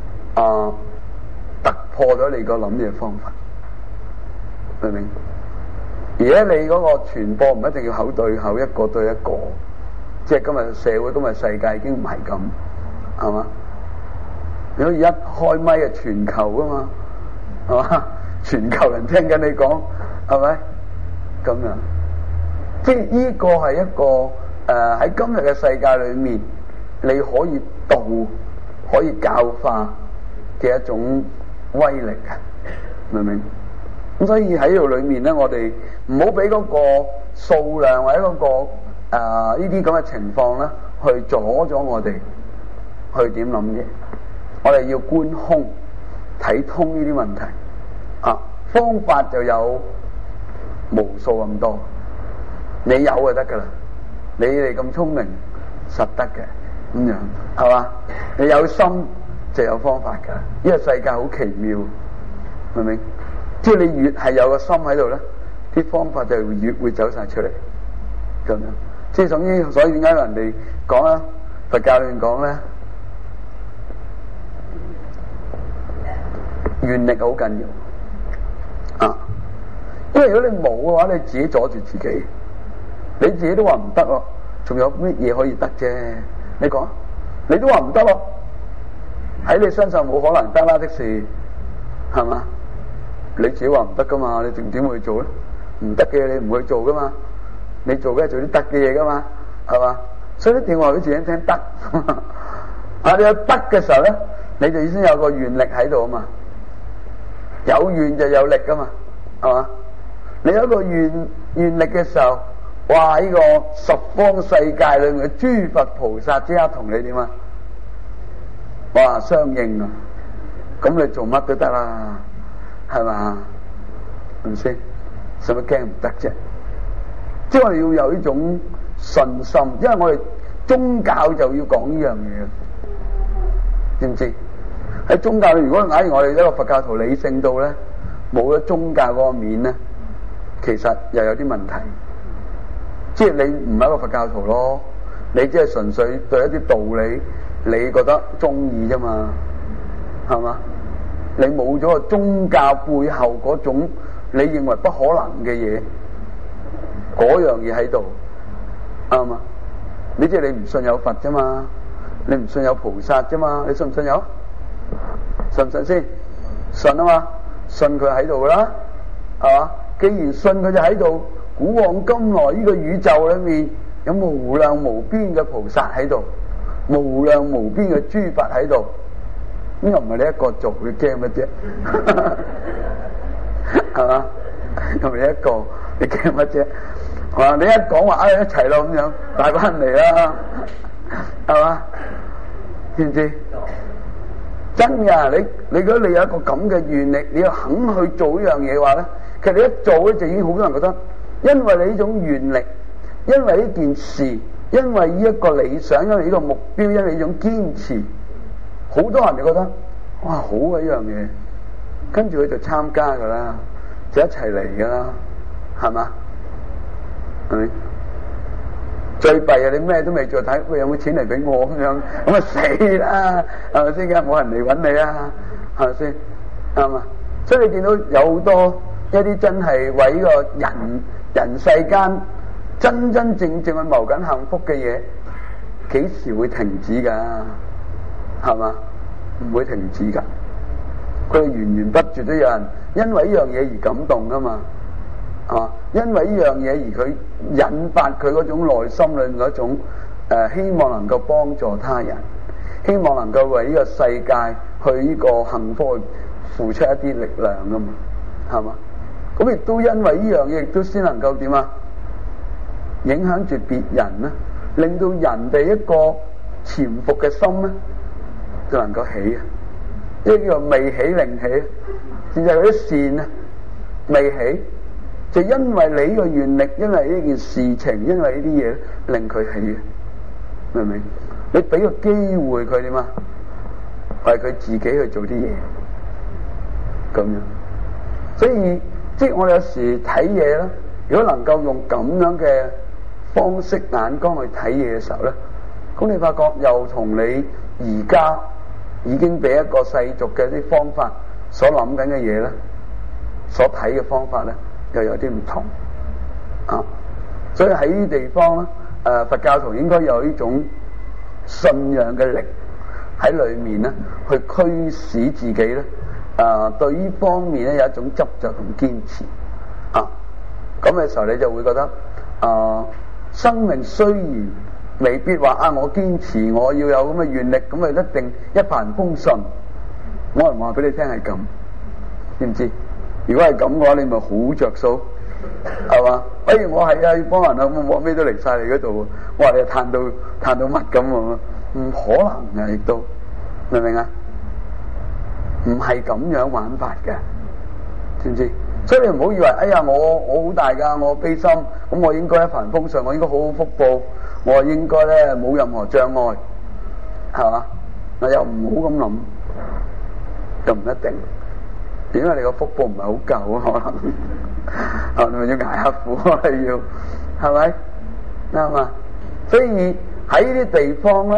突破咗你個諗嘢方法，明唔明？而且你嗰個傳播唔一定要口對口，一個對一個，即係今日社會、今日世界已經唔係咁，係嘛？你可以一開咪係全球噶嘛，係嘛？全球人聽緊你講，係咪？咁樣，即係呢個係一個喺今日嘅世界裏面，你可以度、可以教化嘅一種威力啊！明唔明？咁所以喺呢度裏面咧，我哋唔好俾嗰個數量或者嗰個呢啲咁嘅情況咧，去阻咗我哋去點諗嘢。我哋要觀空，睇通呢啲問題。方法就有無數咁多，你有就得噶啦。你哋咁聰明，實得嘅咁樣，係嘛？你有心就有方法噶。呢個世界好奇妙，明唔明？即係你越係有個心喺度咧，啲方法就越會走晒出嚟，咁樣。即係總之，所以點解人哋講啦， 佛教裏面講咧，願力好緊要啊！因為如果你冇嘅話，你自己阻住自己，你自己都話唔得咯，仲有乜嘢可以得啫？你講，你都話唔得咯，喺你身上冇可能得啦的事，係嘛？你自己話唔得噶嘛，你點會去做咧？唔得嘅你唔會做噶嘛，你做嘅係做啲得嘅嘢噶嘛，係嘛？所以一定要話俾自己聽得。啊，你有得嘅時候咧，你就先有個願力喺度啊嘛，有願就有力噶嘛，係嘛？你有一個願力嘅時候，哇！呢個十方世界裏面嘅諸佛菩薩即刻同你點啊？哇！相應啊！咁你做乜都得啦，係嘛？係咪先？使乜驚唔得啫？即係我哋要有呢種信心，因為我哋宗教就要講呢樣嘢，知唔知？喺宗教裏，如果假如我哋一個佛教徒理性到咧，冇咗宗教嗰個面咧，其實又有啲問題。即係你唔係一個佛教徒咯，你只係純粹對一啲道理你覺得中意啫嘛，係嘛？你冇咗個宗教背後嗰種你認為不可能嘅嘢，嗰樣嘢喺度，啱嘛？你即係你唔信有佛啫嘛，你唔信有菩薩啫嘛，你信唔信有？信唔信先？信啊嘛，信佢喺度噶啦，係嘛？既然信佢就喺度，古往今來呢個宇宙裏面有無量無邊嘅菩薩喺度，無量無邊嘅諸佛喺度，咁又唔係你一個做，你驚乜啫？係嘛？又唔係你一個，你驚乜啫？係嘛？你一講話一齊咯咁樣，帶翻嚟啦，係嘛？知唔知？真噶，你如果你有一個咁嘅願力，你要肯去做呢樣嘢嘅話咧，其實你一做咧就已經好多人覺得，因為你呢種願力，因為呢件事，因為呢一個理想，因為呢個目標，因為呢種堅持，好多人就覺得哇好啊呢樣嘢，跟住佢就參加噶啦，就一齊嚟噶啦，係嘛？係咪？最弊啊！你咩都未做，睇喂有冇錢嚟俾我咁樣，咁啊死啦，係咪先？梗係冇人嚟揾你啊，係咪先？啱嘛？所以你見到有好多一啲真係為呢個人世間真真正正去謀緊幸福嘅嘢，幾時會停止㗎？係嘛？唔會停止㗎。佢哋源源不絕都有人因為呢樣嘢而感動㗎嘛。啊！因為呢樣嘢而佢引發佢嗰種內心裏面嗰種希望能夠幫助他人，希望能夠為呢個世界去呢個幸福去付出一啲力量噶嘛，係嘛？咁亦都因為呢樣嘢，亦都先能夠點啊？影響住別人啦，令到人哋一個潛伏嘅心咧，就能夠起啊！呢個叫做未起令起，甚至係嗰啲善啊未起。就因為你呢個願力，因為呢件事情，因為呢啲嘢令佢起嘅，明唔明？你俾個機會佢點啊？為佢自己去做啲嘢，咁樣。所以即係我哋有時睇嘢咧，如果能夠用咁樣嘅方式眼光去睇嘢嘅時候咧，咁你發覺又同你而家已經俾一個世俗嘅啲方法所諗緊嘅嘢咧，所睇嘅方法咧，又有啲唔同啊，所以喺呢啲地方咧，佛教徒應該有呢種信仰嘅力喺裏面咧，去驅使自己咧，對呢方面咧有一種執着同堅持啊。咁嘅時候你就會覺得生命雖然未必話我堅持我要有咁嘅願力，咁啊一定一帆風順。我唔話俾你聽係咁，知唔知？如果係咁嘅話，你咪好着數，係嘛？不如我係啊，要幫人啊，我咩都嚟晒你嗰度，我話你嘆到乜咁啊？唔可能嘅，亦都明唔明啊？唔係咁樣玩法嘅，知唔知？所以你唔好以為，哎呀，我好大噶，我悲心，咁我應該一帆風順，我應該好好福報，我應該咧冇任何障礙，係嘛？嗱，又唔好咁諗，又唔一定。因為你個福報唔係好夠啊，可能，你咪要捱下苦啊，你要係咪啱啊？所以喺呢啲地方咧，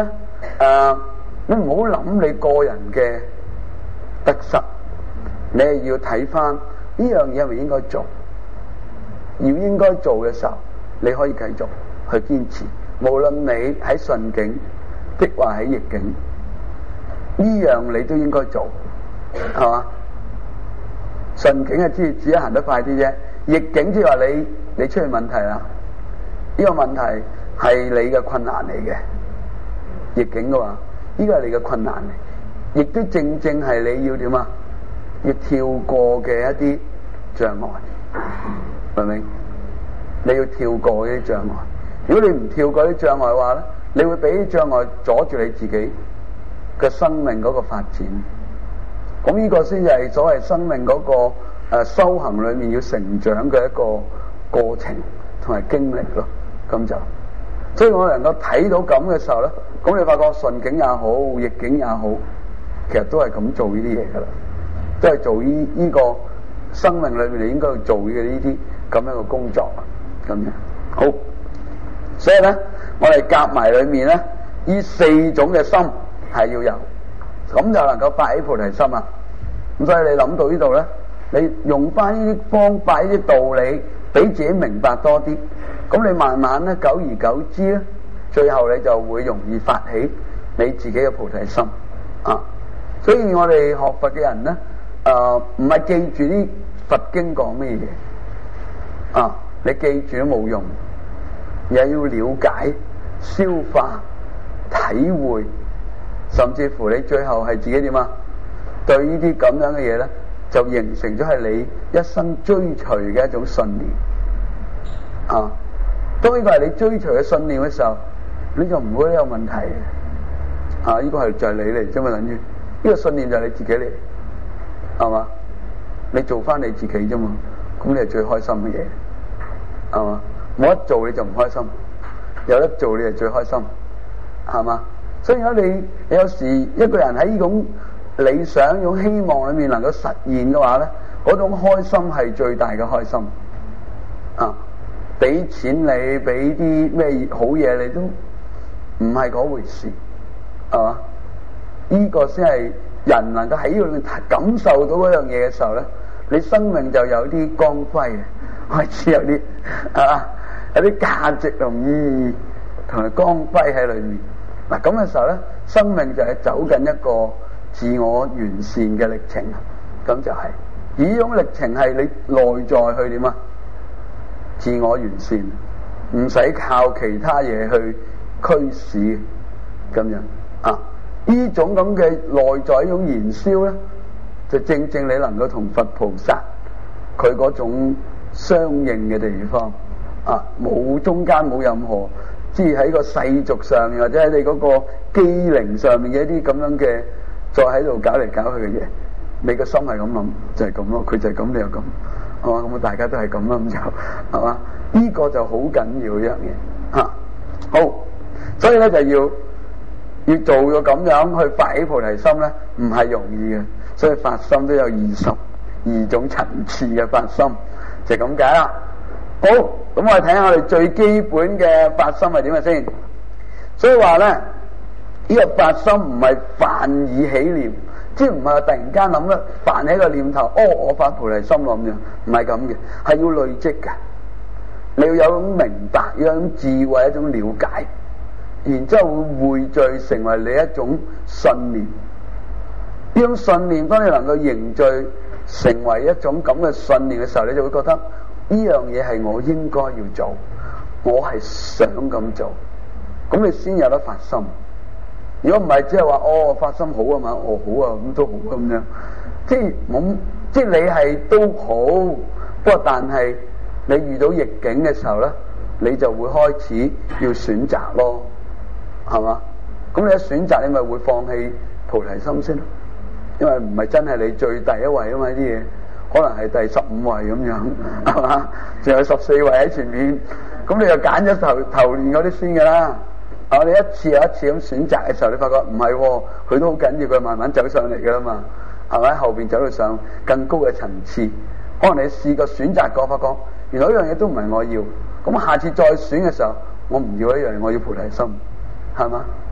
你唔好諗你個人嘅得失，你係要睇翻呢樣嘢係咪應該做，要應該做嘅時候，你可以繼續去堅持，無論你喺順境的或喺逆境，呢樣你都應該做，係嘛？順境係只係行得快啲啫，逆境即係話你出現問題啦，呢個問題係你嘅困難嚟嘅。逆境嘅話，呢個係你嘅困難嚟，亦都正係你要點啊？要跳過嘅一啲障礙，明唔明？你要跳過呢啲障礙。如果你唔跳過啲障礙嘅話咧，你會俾啲障礙阻住你自己嘅生命嗰個發展。咁呢個先至係所謂生命嗰個修行裏面要成長嘅一個過程同埋經歷咯。咁就，所以我能夠睇到咁嘅時候咧，咁你發覺順境也好，逆境也好，其實都係咁做呢啲嘢噶啦，都係做呢個生命裏面你應該要做嘅呢啲咁樣嘅工作。咁樣好，所以咧，我哋夾埋裏面咧，呢4種嘅心係要有，咁就能夠發起菩提心啦。咁所以你諗到呢度咧，你用翻呢啲方法、呢啲道理，俾自己明白多啲，咁你慢慢咧，久而久之咧，最後你就會容易發起你自己嘅菩提心啊。所以我哋學佛嘅人咧，唔係記住啲佛經講咩嘢啊，你記住都冇用，而係要了解、消化、體會，甚至乎你最後係自己點啊？對呢啲咁樣嘅嘢咧，就形成咗係你一生追隨嘅一種信念啊。當呢個係你追隨嘅信念嘅時候，你就唔會有問題啊。呢個係就係你嚟啫嘛，等於呢個信念就係你自己嚟，係嘛？你做翻你自己啫嘛，咁你係最開心嘅嘢，係嘛？冇得做你就唔開心，有得做你係最開心，係嘛？所以如果你有時一個人喺呢種理想、呢種希望裏面能夠實現嘅話咧，嗰種開心係最大嘅開心啊！俾錢你，俾啲咩好嘢你都唔係嗰回事，係嘛？呢個先係人能夠喺呢度裏面感受到嗰樣嘢嘅時候咧，你生命就有啲光輝嘅，開始有啲有啲價值同意義同埋光輝喺裏面。嗱咁嘅時候咧，生命就係走緊一個自我完善嘅歷程，咁就係而呢種歷程係你內在去點啊？自我完善，唔使靠其他嘢去驅使咁樣啊！呢種咁嘅內在一種燃燒咧，就正你能夠同佛菩薩佢嗰種相應嘅地方啊，冇中間冇任何。即係喺個世俗上面，或者喺你嗰個機靈上面嘅一啲咁樣嘅，再喺度搞嚟搞去嘅嘢，你個心係咁諗，就係咁咯。佢就係咁，你又咁，係嘛？咁大家都係咁啦，咁就係嘛？呢個就好緊要一樣嘢嚇。好，所以咧就要做到咁樣去發起菩提心咧，唔係容易嘅。所以發心都有22種層次嘅發心，就咁解啦。好，咁我哋睇下我哋最基本嘅發心係點嘅先。所以話咧，呢個發心唔係泛以起念，即係唔係突然間諗咧泛起個念頭，我發菩提心咯咁樣，唔係咁嘅，係要累積嘅。你要有種明白，要有種智慧，一種了解，然之後會匯聚成為你一種信念。呢種信念當你能夠凝聚成為一種咁嘅信念嘅時候，你就會覺得呢樣嘢係我應該要做，我係想咁做，咁你先有得發心。如果唔係，只係話發心好啊嘛，好啊，咁都好咁樣，即係你係都好，不過但係你遇到逆境嘅時候咧，你就會開始要選擇咯，係嘛？咁你一選擇，你咪會放棄菩提心先咯，因為唔係真係你最第一位啊嘛，呢啲嘢。可能係第15位咁樣，係嘛？仲有14位喺前面，咁你就揀咗頭年嗰啲先㗎啦。你一次又一次咁選擇嘅時候，你發覺唔係，佢都好緊要，佢慢慢走上嚟㗎啦嘛，係咪？後邊走到上更高嘅層次，可能你試過選擇過，發覺原來一樣嘢都唔係我要，咁下次再選嘅時候，我唔要一樣，我要菩提心，係嘛？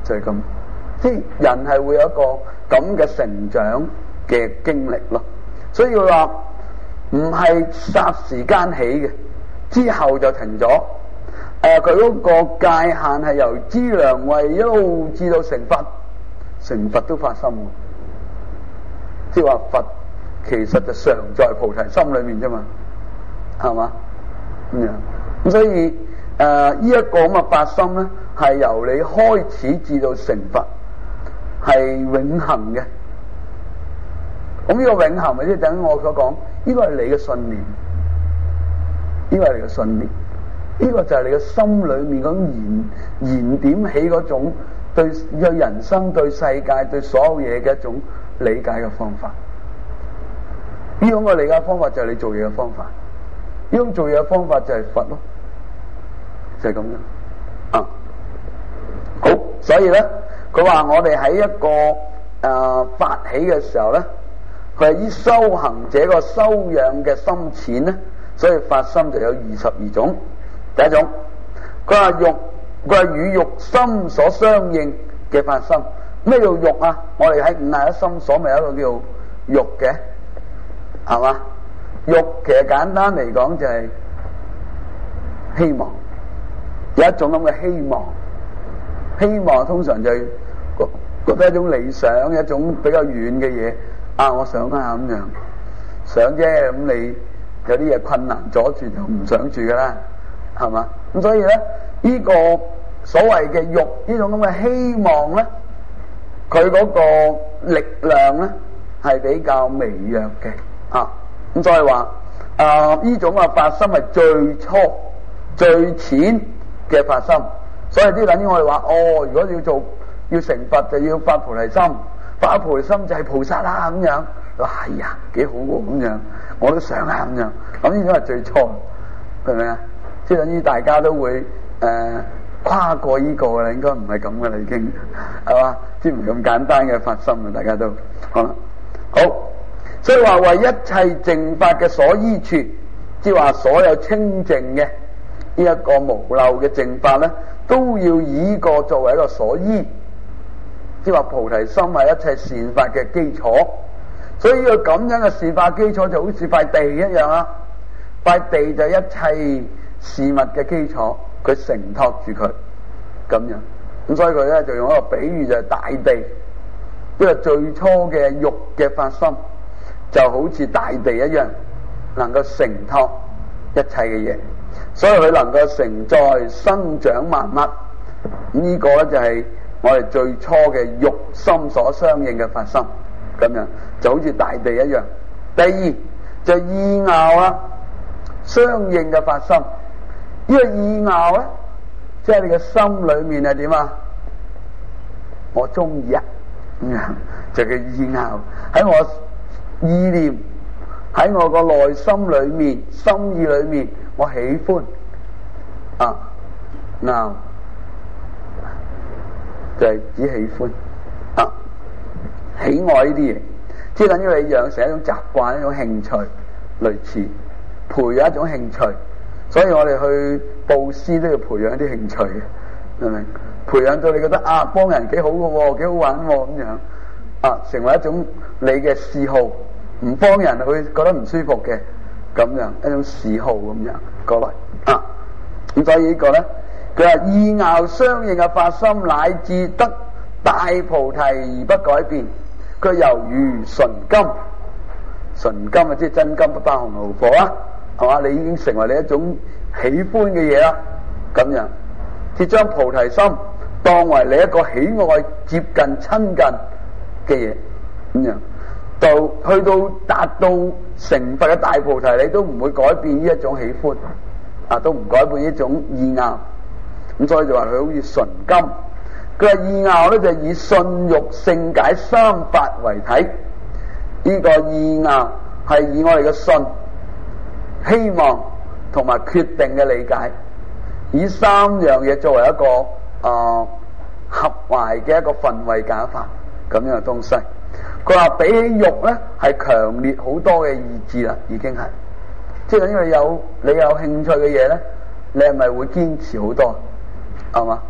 就係咁。即係人係會有一個咁嘅成長嘅經歷咯。所以佢話唔係霎時間起嘅，之後就停咗。佢嗰個界限係由知良慧一路至到成佛，成佛都發心嘅。即係話佛其實就常在菩提心裏面啫嘛，係嘛咁樣。咁所以呢一個咁嘅發心咧，係由你開始至到成佛，係永恆嘅。咁呢個永恆咪即係等於我所講，呢個係你嘅信念，呢個係你嘅信念，呢個就係你嘅心裏面嗰種燃點起嗰種對人生、對世界、對所有嘢嘅一種理解嘅方法。呢種嘅理解方法就係你做嘢嘅方法，呢種做嘢嘅方法就係佛咯，就係咁樣啊。好，所以咧，佢話我哋喺一個發起嘅時候咧，佢係以修行者個修養嘅深淺咧，所以發心就有22種。第一種，佢話與欲心所相應嘅發心。咩叫欲啊？我哋喺51心所咪有一個叫欲嘅，係嘛？欲其實簡單嚟講就係希望，有一種咁嘅希望。希望通常就係覺得一種理想，一種比較遠嘅嘢。我想咁樣想啫，咁你有啲嘢困難阻住就唔想住噶啦，係嘛？咁所以咧，呢個所謂嘅欲呢種咁嘅希望咧，佢嗰個力量咧係比較微弱嘅咁所以話呢種嘅發心係最初最淺嘅發心。所以啲等於我哋話如果要成佛就要發菩提心，發菩提心就係菩薩啦咁樣。係啊，幾好喎咁樣，我都想啊咁樣。咁呢種係最初，係咪啊？即係等於大家都會跨過呢個啦，應該唔係咁噶啦，已經係嘛？即係唔係咁簡單嘅發心啊，大家都好啦。好，所以話為一切淨法嘅所依處，即係話所有清淨嘅呢一個無漏嘅淨法咧，都要以呢個作為一個所依。即係話菩提心係一切善法嘅基礎，所以呢個咁樣嘅善法基礎就好似塊地一樣啦。塊地就一切事物嘅基礎，佢承托住佢咁樣。咁所以佢咧就用一個比喻就係大地，因為最初嘅欲嘅發心就好似大地一樣，能夠承托一切嘅嘢，所以佢能夠承載生長萬物。咁呢個咧就係我哋最初嘅欲心所相應嘅發心，咁樣就好似大地一樣。第二就意樂啦，相應嘅發心。呢個意樂咧，即係你嘅心裏面係點啊？我中意咁樣就叫意樂。喺我意念，喺我個內心裏面、心意裏面，我喜歡樂就係只喜歡喜愛呢啲嘢，即係等於你養成一種習慣、一種興趣，類似培養一種興趣。所以我哋去布施都要培養一啲興趣嘅，明唔明？培養到你覺得幫人幾好嘅，幾好玩咁樣成為一種你嘅嗜好。唔幫人會覺得唔舒服嘅，咁樣一種嗜好咁樣過來咁所以呢個咧，佢話意樂相應嘅發心，乃至得大菩提而不改變。佢猶如純金，純金即係真金不怕紅爐火係嘛？你已經成為你一種喜歡嘅嘢啦，咁樣即將菩提心當為你一個喜愛、接近、親近嘅嘢，咁樣就去到達到成佛嘅大菩提，你都唔會改變呢一種喜歡都唔改變呢種意樂。咁所以就話佢好似純金。佢話意樂咧就以信欲勝解三法為體。呢個意樂係以我哋嘅信、希望同埋決定嘅理解，以三樣嘢作為一個合懷嘅一個分位解法咁樣嘅東西。佢話比起欲咧係強烈好多嘅意志啦，已經係即係等於你有興趣嘅嘢咧，你係咪會堅持好多係嘛？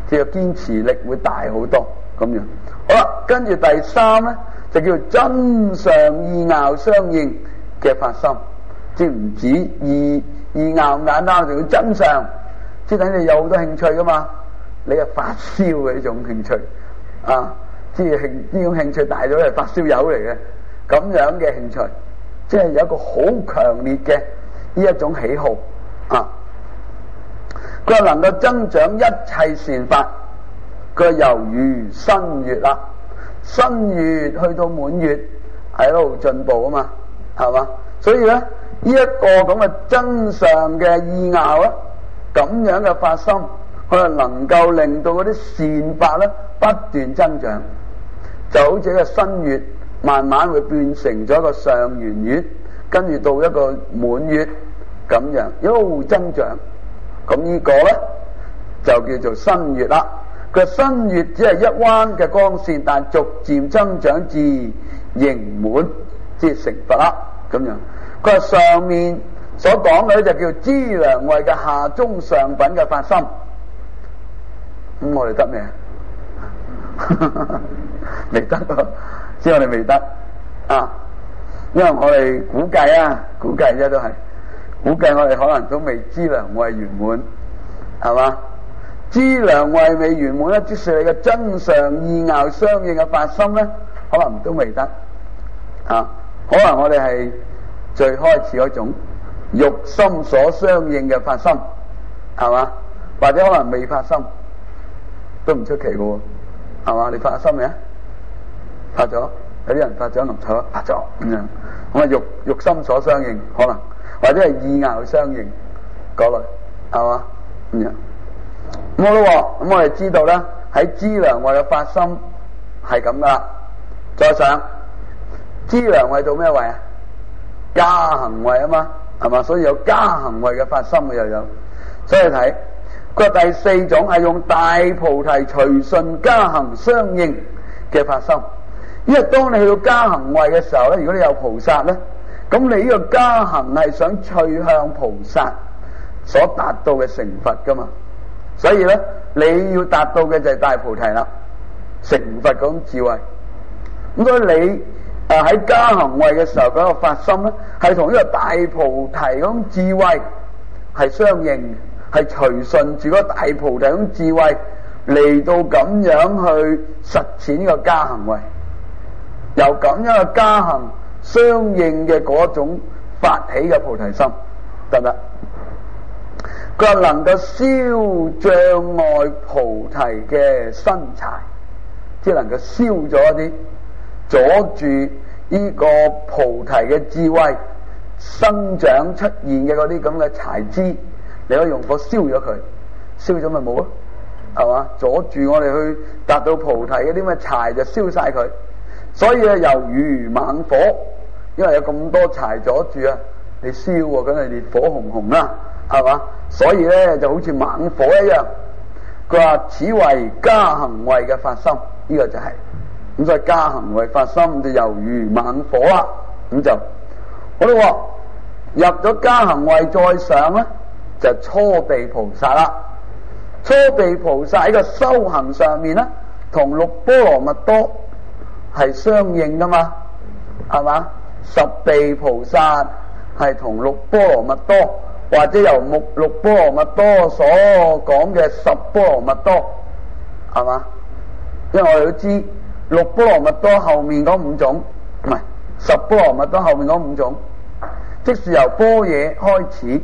即係堅持力會大好多咁樣。好啦，跟住第三咧就叫真相意拗相應嘅發心，即係唔止意拗簡單，仲要真相，即係等你有好多興趣噶嘛，你係發燒嘅呢種興趣啊，即係呢種興趣大咗係發燒友嚟嘅，咁樣嘅興趣，即係有一個好強烈嘅呢一種喜好啊。佢話能夠增長一切善法，佢猶如新月啦，新月去到滿月喺度進步啊嘛，係嘛？所以咧呢一個咁嘅真相嘅意拗咧，咁樣嘅發心，佢係能夠令到嗰啲善法咧不斷增長，就好似一個新月慢慢會變成咗一個上弦月，跟住到一個滿月咁樣一路增長。咁呢個咧就叫做新月啦。佢新月只係一彎嘅光線，但逐漸增長至盈滿，即係成佛啦。咁樣佢話上面所講嘅咧就叫資糧位嘅下中上品嘅發心。咁我哋得未啊？未得啊，即係我哋未得啊，因為我哋估計啫都係。估計我哋可能都未資糧位圓滿，係嘛？資糧位未圓滿咧，即使你嘅真相意拗相應嘅發心咧，可能都未得啊。可能我哋係最開始嗰種欲心所相應嘅發心，係嘛？或者可能未發心，都唔出奇嘅喎，係嘛？你發心未啊？發咗，有啲人發咗，唔錯，發咗咁樣。咁啊，欲心所相應可能。或者係意拗相應嗰類，係嘛咁樣。咁好咯，咁我哋知道咧，喺資糧位嘅發心係咁噶啦。再上資糧位到咩位啊？加行位啊嘛，係嘛？所以有加行位嘅發心嘅又有。所以睇佢話第四種係用大菩提隨順加行相應嘅發心。因為當你去到加行位嘅時候咧，如果你有菩薩咧。咁你呢個加行係想趣向菩薩所達到嘅成佛噶嘛？所以咧你要達到嘅就係大菩提啦，成佛嗰種智慧。咁所以你喺加行位嘅時候嗰個發心咧，係同呢個大菩提嗰種智慧係相應，係隨順住嗰個大菩提嗰種智慧嚟到咁樣去實踐呢個加行位，由咁樣嘅加行相應嘅嗰種發起嘅菩提心，得唔得？佢話能夠消障礙菩提嘅身柴，即係能夠消咗一啲阻住呢個菩提嘅智慧生長出現嘅嗰啲咁嘅柴枝，你可以用火燒咗佢，燒咗咪冇咯，係嘛？阻住我哋去達到菩提嗰啲咩柴就燒晒佢，所以啊猶如猛火。因為有咁多柴阻住啊，你燒喎，梗係烈火熊熊啦，係嘛？所以咧就好似猛火一樣。佢話此為加行位嘅發心，呢個就係咁，所以加行位發心就猶如猛火啦。咁就好啦，入咗加行位再上咧，就初地菩薩啦。初地菩薩喺個修行上面咧，同六波羅蜜多係相應噶嘛，係嘛？十地菩薩係同六波羅蜜多，或者由六波羅蜜多所講嘅十波羅蜜多，係嘛？因為我哋都知六波羅蜜多後面嗰五種，唔係十波羅蜜多後面嗰五種，即是由般若開始，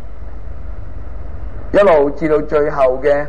一路至到最後嘅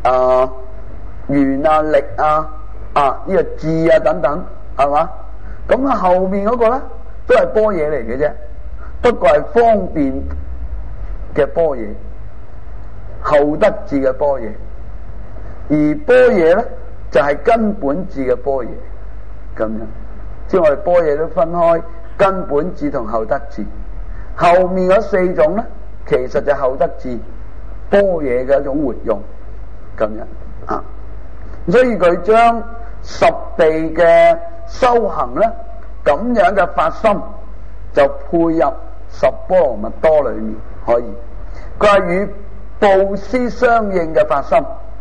緣啊、力啊、呢個智啊等等，係嘛？咁啊後面嗰個咧？都係般若嚟嘅啫，不過係方便嘅般若，後得智嘅般若，而般若咧就係根本智嘅般若，咁樣，即係我哋般若都分開根本智同後得智，後面嗰四種咧，其實就係後得智般若嘅一種活用，咁樣啊，所以佢將十地嘅修行咧。咁樣嘅發心就配入十波羅蜜多裏面可以。佢話與布施相應嘅發心，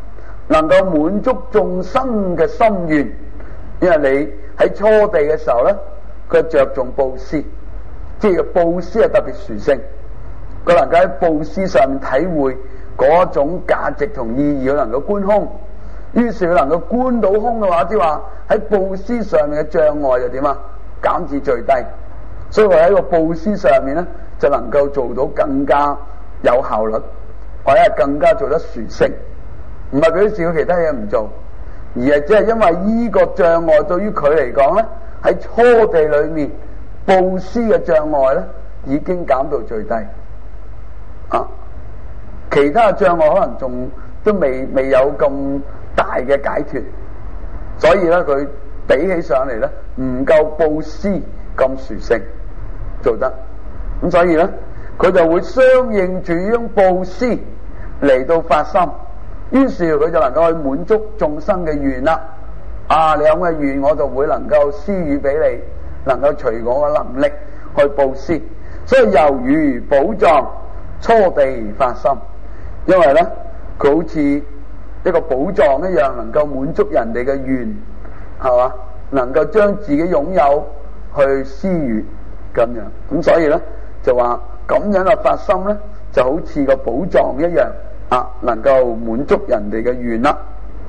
能夠滿足眾生嘅心願。因為你喺初地嘅時候咧，佢着重布施，即係布施係特別殊勝，佢能夠喺布施上面體會嗰種價值同意義，佢能夠觀空。於是佢能夠觀到空嘅話，即係話喺布施上面嘅障礙就點啊？減至最低。所以話喺個布施上面咧，就能夠做到更加有效率，或者係更加做得殊勝。唔係表示佢其他嘢唔做，而係即係因為依個障礙對於佢嚟講咧，喺初地裏面布施嘅障礙咧已經減到最低。啊，其他嘅障礙可能仲都未有咁大嘅解脫，所以咧佢比起上嚟咧唔夠布施咁殊勝做得，咁所以咧佢就會相應住用布施嚟到發心，於是佢就能夠去滿足眾生嘅願啦。啊，你有嘅願我就會能夠施予俾你，能夠隨我嘅能力去布施，所以猶如寶藏初地發心，因為咧佢好似一個寶藏一樣，能夠滿足人哋嘅願，係嘛？能夠將自己擁有去施予咁樣，咁所以咧就話咁樣嘅發心咧，就好似個寶藏一樣啊，能夠滿足人哋嘅願啦。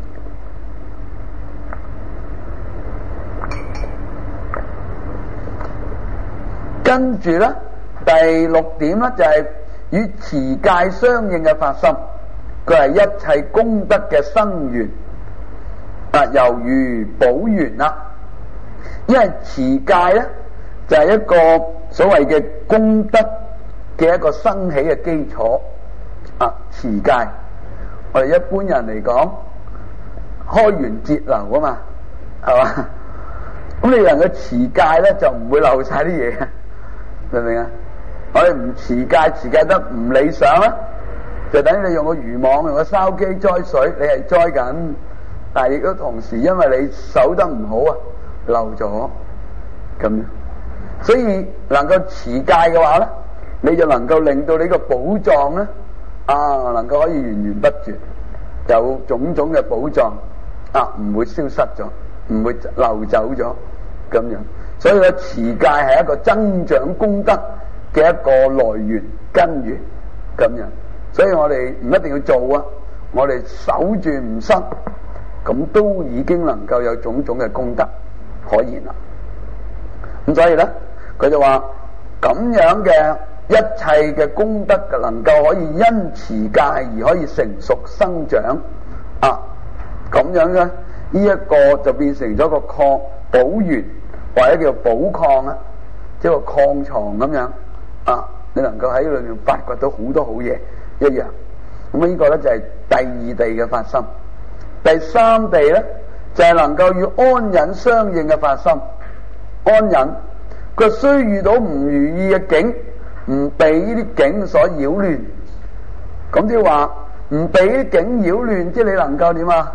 跟住咧，第六點咧就係與持戒相應嘅發心。佢係一切功德嘅生源，啊，猶如寶源啦。因為持戒咧就係一個所謂嘅功德嘅一個生起嘅基礎。啊，持戒，我哋一般人嚟講，開源節流啊嘛，係嘛？咁你能夠持戒咧，就唔會漏晒啲嘢，明唔明啊？我哋唔持戒，持戒得唔理想啦。就等於你用個漁網，用個筲箕栽水，你係栽緊，但係亦都同時因為你守得唔好啊，漏咗咁樣。所以能夠持戒嘅話咧，你就能夠令到你個寶藏咧啊，能夠可以源源不絕，有種種嘅寶藏啊，唔會消失咗，唔會漏走咗咁樣。所以咧，持戒係一個增長功德嘅一個來源根源咁樣。所以我哋唔一定要做啊，我哋守住唔失，咁都已經能夠有種種嘅功德可言啦。咁所以咧，佢就話咁樣嘅一切嘅功德能夠可以因持戒而可以成熟生長啊，咁樣咧，呢一個就變成咗個寶源或者叫寶礦啊，即係個礦床咁樣啊，你能夠喺裏面發掘到好多好嘢一樣。咁呢個咧就係第二地嘅發心。第三地咧就係能夠與安忍相應嘅發心。安忍，佢雖遇到唔如意嘅境，唔被呢啲境所擾亂，咁即係話唔被呢啲境擾亂，即係你能夠點啊？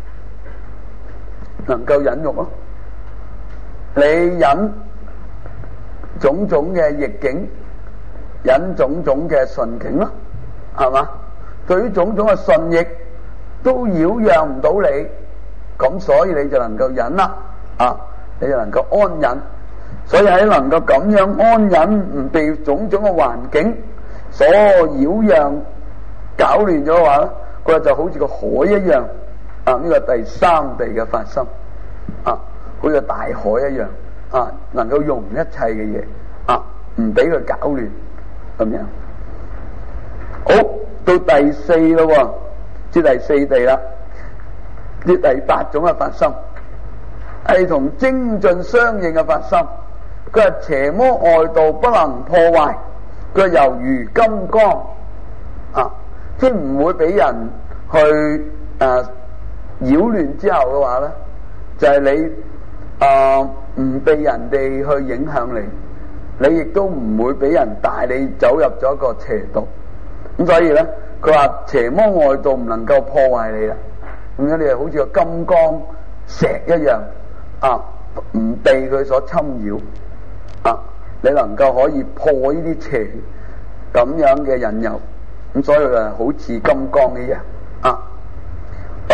能夠忍辱咯，你忍種種嘅逆境，忍種種嘅順境咯，係嘛？對於種種嘅順逆都擾攘唔到你，咁所以你就能夠忍啦，啊，你就能夠安忍。所以喺能夠咁樣安忍，唔被種種嘅環境所擾攘搞亂咗嘅話咧，佢就好似個海一樣啊！呢個第三地嘅發心啊，好似大海一樣啊，能夠容一切嘅嘢啊，唔俾佢搞亂咁樣。好，到第四咯，即第四地啦，即第八種嘅發心係同精進相應嘅發心。佢係邪魔外道不能破壞，佢猶如金剛啊，即係唔會俾人去擾亂之後嘅話咧，就係你唔被人哋去影響你亦都唔會俾人帶你走入咗一個邪道。咁所以咧，佢話邪魔外道唔能夠破壞你啦，咁樣你係好似個金剛石一樣啊，唔被佢所侵擾。啊！你能夠可以破呢啲邪咁樣嘅引誘，咁所以好似金剛一樣啊！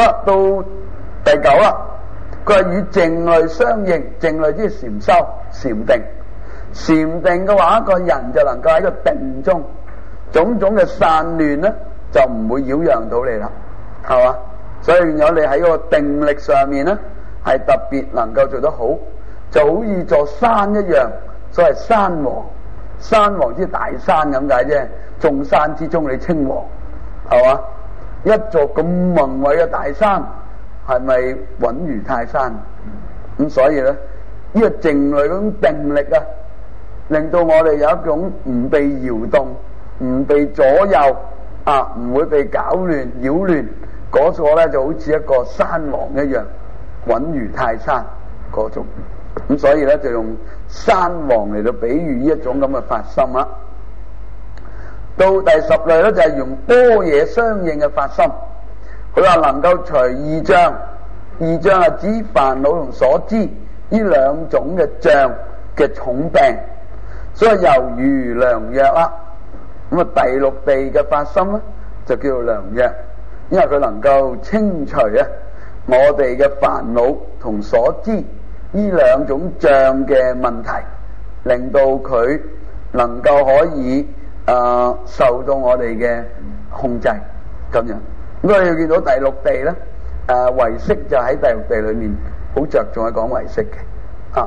啦，到第9啦，佢話與靜慮相應，靜慮即係禪修、禪定。禪定嘅話，個人就能夠喺個定中，種種嘅散亂咧就唔會擾攘到你啦，係嘛？所以變咗你喺個定力上面咧係特別能夠做得好，就好似座山一樣，所謂山王。山王之大山咁解啫，眾山之中你稱王，係嘛？一座咁宏偉嘅大山，係咪穩如泰山？咁所以咧，呢個靜慮嗰種定力啊，令到我哋有一種唔被搖動、唔被左右啊，唔會被搞亂、擾亂。嗰個咧就好似一個山王一樣，穩如泰山嗰種。咁所以咧就用山王嚟到比喻呢一種咁嘅發心啦。到第10類咧就係用般若相應嘅發心。佢話能夠除二障，二障係指煩惱同所知呢兩種嘅障嘅重病，所以猶如良藥啦。咁啊第6地嘅發心咧就叫做良藥，因為佢能夠清除啊我哋嘅煩惱同所知呢兩種障嘅問題，令到佢能夠可以受到我哋嘅控制咁樣。咁我哋要見到第6地咧，唯識就喺第6地裏面好着重去講唯識嘅。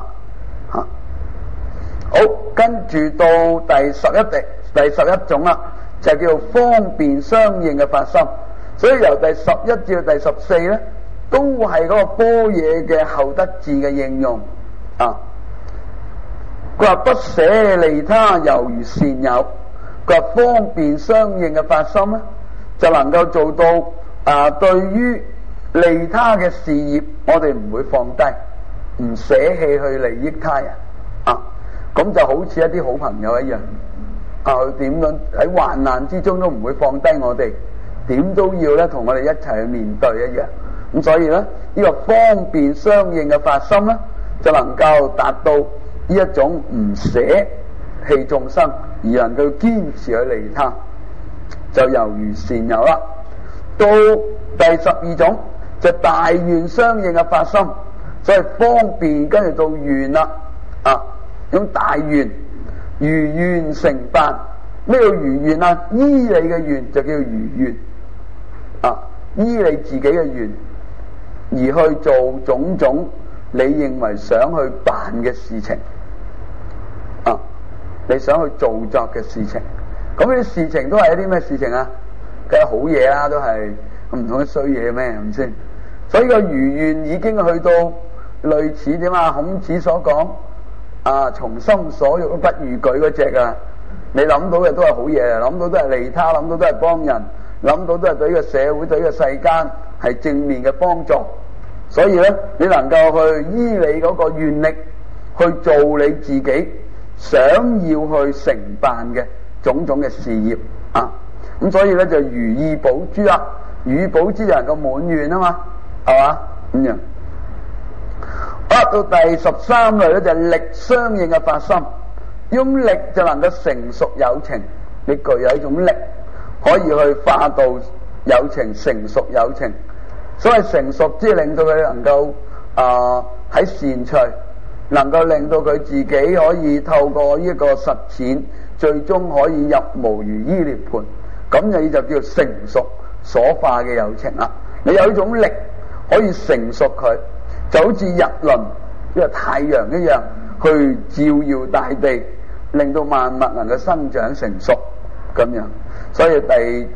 好，跟住到第11地，第11種啦，就叫做方便相應嘅發心。所以由第11至到第14咧，都係嗰個般若嘅後得智嘅應用啊。佢話不捨利他猶如善友，佢話方便相應嘅發心咧，就能夠做到對於利他嘅事業，我哋唔會放低，唔捨棄去利益他人啊。咁就好似一啲好朋友一樣啊，點樣喺患難之中都唔會放低我哋，點都要咧同我哋一齊去面對一樣。咁所以咧，呢個方便相應嘅發心咧，就能夠達到呢一種唔捨棄眾生，而能夠堅持去利他，就猶如善友啦。到第12種就大願相應嘅發心，所以方便跟住到願啦啊，咁大願如願成辦。咩叫如願啊？依你嘅願就叫如願啊，依你自己嘅願而去做種種你認為想去辦嘅事情啊，你想去做作嘅事情。咁呢啲事情都係一啲咩事情啊？梗係好嘢啦，都係唔同啲衰嘢咩？係咪先？所以個如願已經去到類似點啊？孔子所講從心所欲都不逾矩嗰隻啊！你諗到嘅都係好嘢，諗到都係利他，諗到都係幫人，諗到都係對呢個社會、對呢個世間係正面嘅幫助。所以咧，你能夠去依你嗰個願力去做你自己想要去承辦嘅種種嘅事業啊！咁所以咧就如意寶珠啦，如意寶珠就能夠滿願啊嘛，係嘛咁樣。到第13類咧就係力相應嘅發心，用力就能夠成熟有情，你具有一種力可以去化到有情，成熟有情。所謂成熟，即係令到佢能夠喺善趣，能夠令到佢自己可以透過呢一個實踐，最終可以入無餘依涅槃。咁你就叫成熟所化嘅有情啦。你有一種力可以成熟佢，就好似日輪呢個太陽一樣，去照耀大地，令到萬物能夠生長成熟咁樣。所以第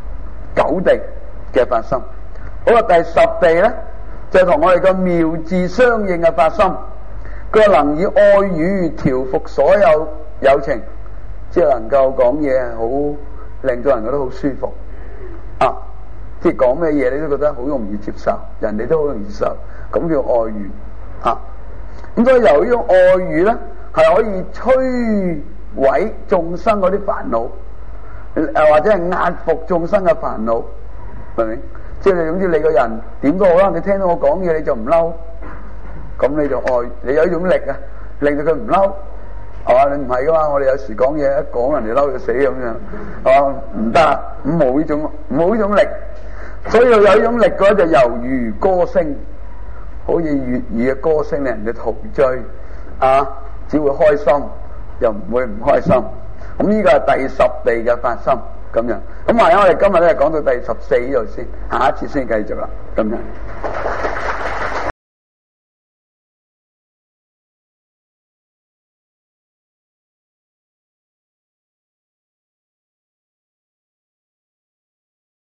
9地嘅發心。好啦，第10地咧就同我哋個妙智相應嘅發心，佢能以愛語調伏所有有情，即係能夠講嘢好令到人覺得好舒服啊！即係講咩嘢你都覺得好容易接受，人哋都好容易接受，咁叫愛語啊！咁所以由呢種愛語咧，係可以摧毀眾生嗰啲煩惱，或者係壓服眾生嘅煩惱，明唔明？即係總之你個人點都好啦，你聽到我講嘢你就唔嬲，咁你就愛，你有一種力啊，令到佢唔嬲，係嘛？你唔係噶嘛？我哋有時講嘢一講人哋嬲就死咁樣，係嘛？唔得，冇呢種力。 所以有一種力嘅就猶如歌聲，好似粵語嘅歌聲令人哋陶醉啊，只會開心又唔會唔開心。咁呢個係第十地嘅發心咁樣。咁或者我哋今日咧講到第14呢度先，下一次先繼續啦咁樣。